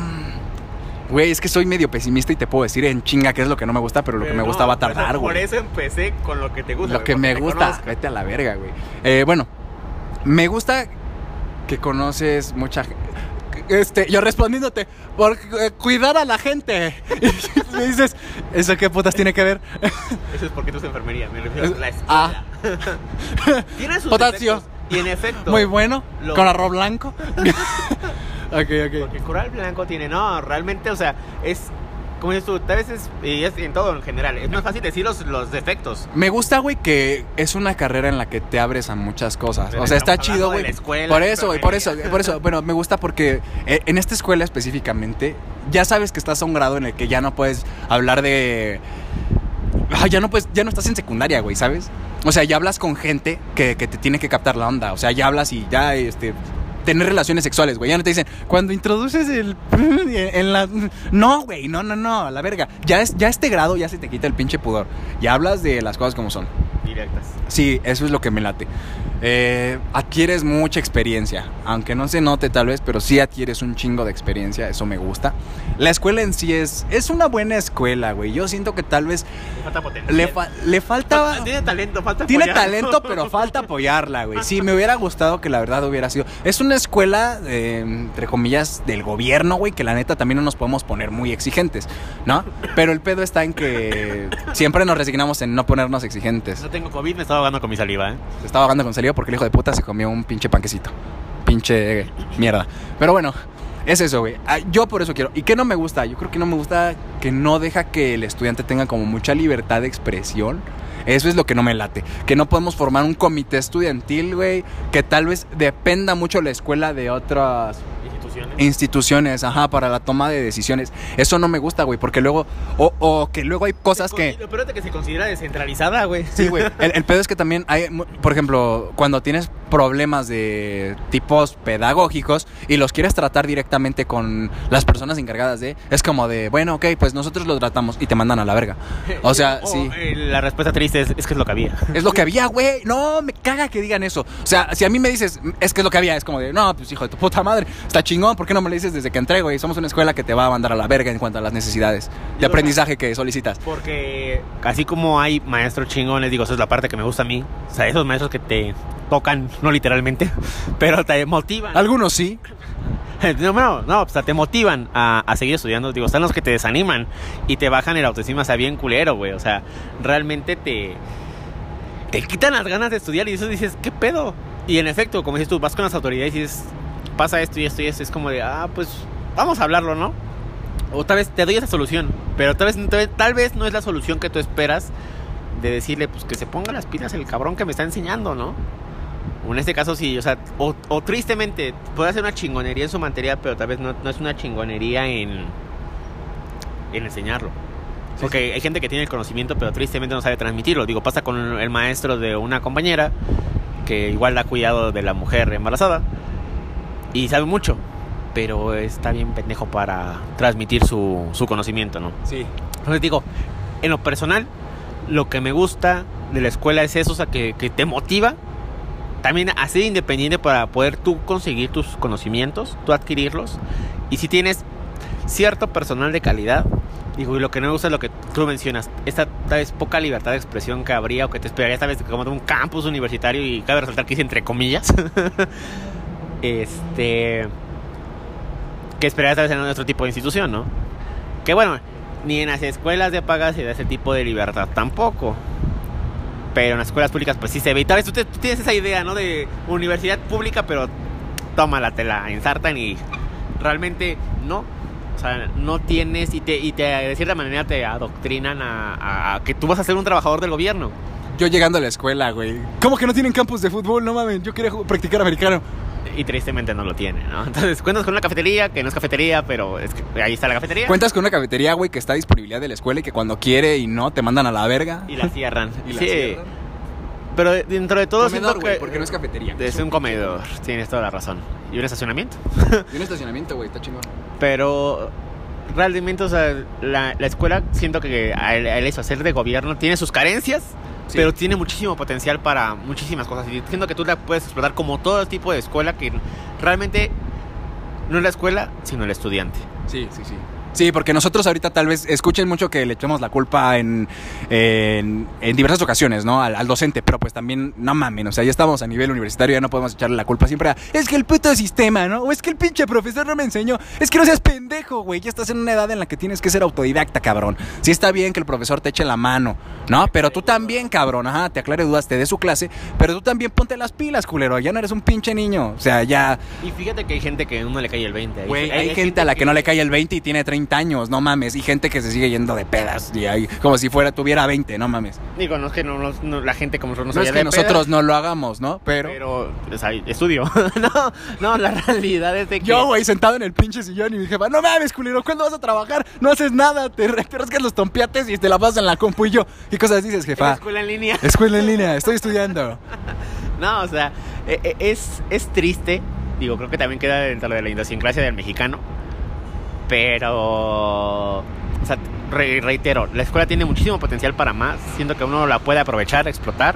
Güey, es que soy medio pesimista y te puedo decir en chinga qué es lo que no me gusta, pero lo que me gusta va a tardar, güey. Por eso empecé con lo que te gusta. Lo que me gusta, vete a la verga, güey. Bueno, me gusta que conoces mucha gente. Yo respondiéndote, por cuidar a la gente. Y me dices, ¿eso qué putas tiene que ver? Eso es porque tú eres enfermería, me refiero a la escuela. Tiene sus potasio. Defectos, y en efecto. Muy bueno, con arroz blanco. Okay. Porque el coral blanco tiene, realmente, o sea, es... Como dices tú, a veces, y es en todo en general, es más fácil decir los defectos. Me gusta, güey, que es una carrera en la que te abres a muchas cosas. Pero o sea, está chido, güey. Por eso, güey, por eso. Bueno, me gusta porque en esta escuela específicamente, ya sabes que estás a un grado en el que ya no puedes hablar de... ya no estás en secundaria, güey, ¿sabes? O sea, ya hablas con gente que te tiene que captar la onda. O sea, ya hablas y ya, tener relaciones sexuales, güey. Ya no te dicen, cuando introduces en la... No, güey, no, a la verga. Ya este grado ya se te quita el pinche pudor. Ya hablas de las cosas como son. Directas. Sí, eso es lo que me late. Adquieres mucha experiencia. Aunque no se note tal vez, pero sí adquieres un chingo de experiencia. Eso me gusta. La escuela en sí es una buena escuela, güey. Yo siento que tal vez... Le falta potencial. Le falta... Tiene talento, falta Tiene talento, pero falta apoyarla, güey. Sí, me hubiera gustado que la verdad hubiera sido... Es una escuela, entre comillas, del gobierno, güey, que la neta también no nos podemos poner muy exigentes, ¿no? Pero el pedo está en que siempre nos resignamos en no ponernos exigentes. No tengo COVID, me estaba ahogando con mi saliva, ¿eh? Se estaba ahogando con saliva porque el hijo de puta se comió un pinche panquecito. Pinche mierda. Pero bueno, es eso, güey. Yo por eso quiero. ¿Y qué no me gusta? Yo creo que no me gusta que no deja que el estudiante tenga como mucha libertad de expresión. Eso es lo que no me late. Que no podemos formar un comité estudiantil, güey. Que tal vez dependa mucho la escuela de otras instituciones, para la toma de decisiones. Eso no me gusta, güey, porque luego o que luego hay cosas que... Pero que se considera descentralizada, güey. Sí, güey. El pedo es que también hay, por ejemplo, cuando tienes problemas de tipos pedagógicos y los quieres tratar directamente con las personas encargadas de, es como de, bueno, ok, pues nosotros lo tratamos y te mandan a la verga. O sea, sí. La respuesta triste es que es lo que había. Es lo que había, güey. No, me caga que digan eso. O sea, si a mí me dices, es que es lo que había, es como de, no, pues hijo de tu puta madre, está chingón, ¿por qué no me lo dices desde que entré, güey? Somos una escuela que te va a mandar a la verga en cuanto a las necesidades de aprendizaje que solicitas. Porque así como hay maestros chingones, digo, esa es la parte que me gusta a mí. O sea, esos maestros que te tocan, no literalmente, pero te motivan. Algunos sí. No, o sea, te motivan a seguir estudiando. Digo, están los que te desaniman y te bajan el autoestima, o sea, bien culero, güey. O sea, realmente te quitan las ganas de estudiar y eso dices, ¿qué pedo? Y en efecto, como dices tú, vas con las autoridades y dices, pasa esto y esto y esto. Es como de, pues vamos a hablarlo, ¿no? O tal vez te doy esa solución, pero tal vez no es la solución que tú esperas de decirle, pues que se ponga las pilas el cabrón que me está enseñando, ¿no? O en este caso sí, o sea, o tristemente puede hacer una chingonería en su materia, pero tal vez no es una chingonería en enseñarlo. Porque hay gente que tiene el conocimiento, pero tristemente no sabe transmitirlo. Digo, pasa con el maestro de una compañera que igual da cuidado de la mujer embarazada y sabe mucho, pero está bien pendejo para transmitir su conocimiento, ¿no? Sí. Entonces digo, en lo personal, lo que me gusta de la escuela es eso, o sea, que te motiva también a ser independiente para poder tú conseguir tus conocimientos, tú adquirirlos. Y si tienes cierto personal de calidad, digo, y lo que no me gusta es lo que tú mencionas, esta tal vez poca libertad de expresión que habría o que te esperaría tal vez como de un campus universitario, y cabe resaltar que hice entre comillas, que esperarías tal vez en otro tipo de institución, ¿no? Que bueno, ni en las escuelas de paga se da ese tipo de libertad tampoco. Pero en las escuelas públicas pues sí se ve. Y tal vez tú tienes esa idea, ¿no? De universidad pública, pero tómala, te la ensartan y realmente no. O sea, no tienes y de cierta manera te adoctrinan a que tú vas a ser un trabajador del gobierno. Yo llegando a la escuela, güey. ¿Cómo que no tienen campus de fútbol? No mames, yo quería practicar americano. Y tristemente no lo tiene, ¿no? Entonces cuentas con una cafetería, que no es cafetería, pero es que ahí está la cafetería. Cuentas con una cafetería, güey, que está a disponibilidad de la escuela y que cuando quiere y no, te mandan a la verga. Y la cierran. Y la sí. cierran. Pero dentro de todo comedor, siento güey, que porque no es cafetería. Es un comedor, tienes toda la razón. Y un estacionamiento. Y un estacionamiento, güey, está chingón. Pero realmente, o sea, la escuela siento que al eso, hacer de gobierno, tiene sus carencias, sí, pero tiene muchísimo potencial para muchísimas cosas. Y siento que tú la puedes explotar como todo tipo de escuela, que realmente no es la escuela, sino el estudiante. Sí. Sí, porque nosotros ahorita tal vez escuchen mucho que le echemos la culpa en diversas ocasiones, ¿no? Al docente, pero pues también, no mamen, o sea, ya estamos a nivel universitario, ya no podemos echarle la culpa siempre a, es que el puto sistema, ¿no? O es que el pinche profesor no me enseñó, es que no seas pendejo, güey, ya estás en una edad en la que tienes que ser autodidacta, cabrón. Sí está bien que el profesor te eche la mano, ¿no? Pero tú también, cabrón, te aclare dudas, te dé su clase, pero tú también ponte las pilas, culero, ya no eres un pinche niño, o sea, ya... Y fíjate que hay gente que a uno le cae el 20. Güey, hay gente a la que no le cae el 20 y tiene 30 años, no mames, y gente que se sigue yendo de pedas, y ahí, como si tuviera 20, no mames. Digo, no es que la gente como nosotros no es que nosotros pedas, no lo hagamos, ¿no? Pero o sea, estudio. no, la realidad es de que... Yo, güey, sentado en el pinche sillón y mi jefa, no mames, culero, ¿cuándo vas a trabajar? No haces nada, te rascas los tompiates y te la pasas en la compu y yo. ¿Qué cosas dices, jefa? Escuela en línea. Escuela en línea, estoy estudiando. No, o sea, es triste. Digo, creo que también queda dentro de la idiosincrasia del mexicano. Pero, o sea, reitero, la escuela tiene muchísimo potencial para más. Siento que uno la puede aprovechar, explotar.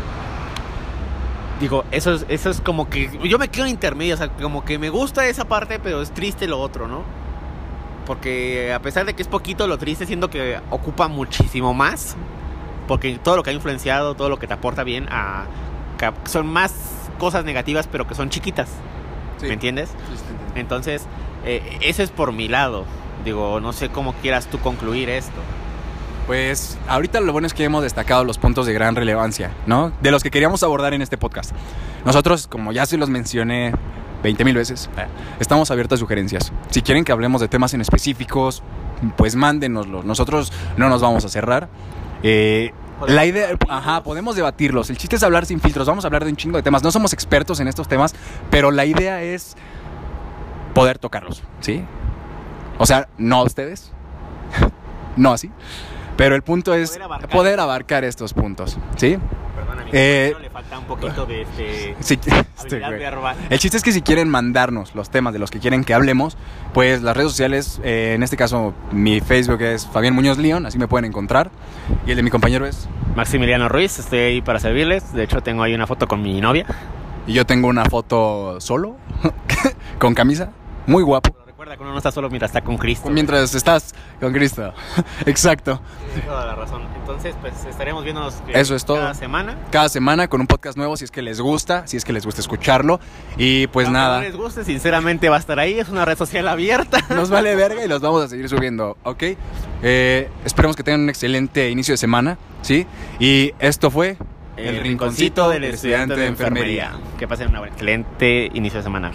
Digo, eso es como que... Yo me quedo en intermedio, o sea, como que me gusta esa parte, pero es triste lo otro, ¿no? Porque a pesar de que es poquito, lo triste siento que ocupa muchísimo más. Porque todo lo que ha influenciado, todo lo que te aporta bien, son más cosas negativas, pero que son chiquitas. Sí. ¿Me entiendes? Sí, entonces, eso es por mi lado. Digo, no sé cómo quieras tú concluir esto. Pues ahorita lo bueno es que hemos destacado los puntos de gran relevancia, ¿no? De los que queríamos abordar en este podcast. Nosotros, como ya se los mencioné 20,000 veces, estamos abiertos a sugerencias. Si quieren que hablemos de temas en específicos, pues mándenoslos. Nosotros no nos vamos a cerrar. La idea, podemos debatirlos. El chiste es hablar sin filtros. Vamos a hablar de un chingo de temas. No somos expertos en estos temas, pero la idea es poder tocarlos, ¿sí? O sea, no a ustedes, no así, pero el punto es poder abarcar estos puntos, ¿sí? Perdóname, le falta Falta un poquito de Sí, habilidad güey. verbal. El chiste es que si quieren mandarnos los temas de los que quieren que hablemos, pues las redes sociales, en este caso mi Facebook es Fabián Muñoz León, así me pueden encontrar. Y el de mi compañero es... Maximiliano Ruiz, estoy ahí para servirles. De hecho, tengo ahí una foto con mi novia. Y yo tengo una foto solo, con camisa, muy guapo. Pero recuerda que uno no está solo mientras está con Cristo. Mientras estás con Cristo. Exacto. Tienes toda la razón. Entonces, pues estaremos viéndonos Eso es todo. cada semana. Cada semana con un podcast nuevo, si es que les gusta, escucharlo. Y pues Aunque nada, no les guste, sinceramente va a estar ahí. Es una red social abierta. nos vale verga y los vamos a seguir subiendo, ¿ok? Esperemos que tengan un excelente inicio de semana, ¿sí? Y esto fue El rinconcito del estudiante de enfermería. Que pasen un excelente inicio de semana.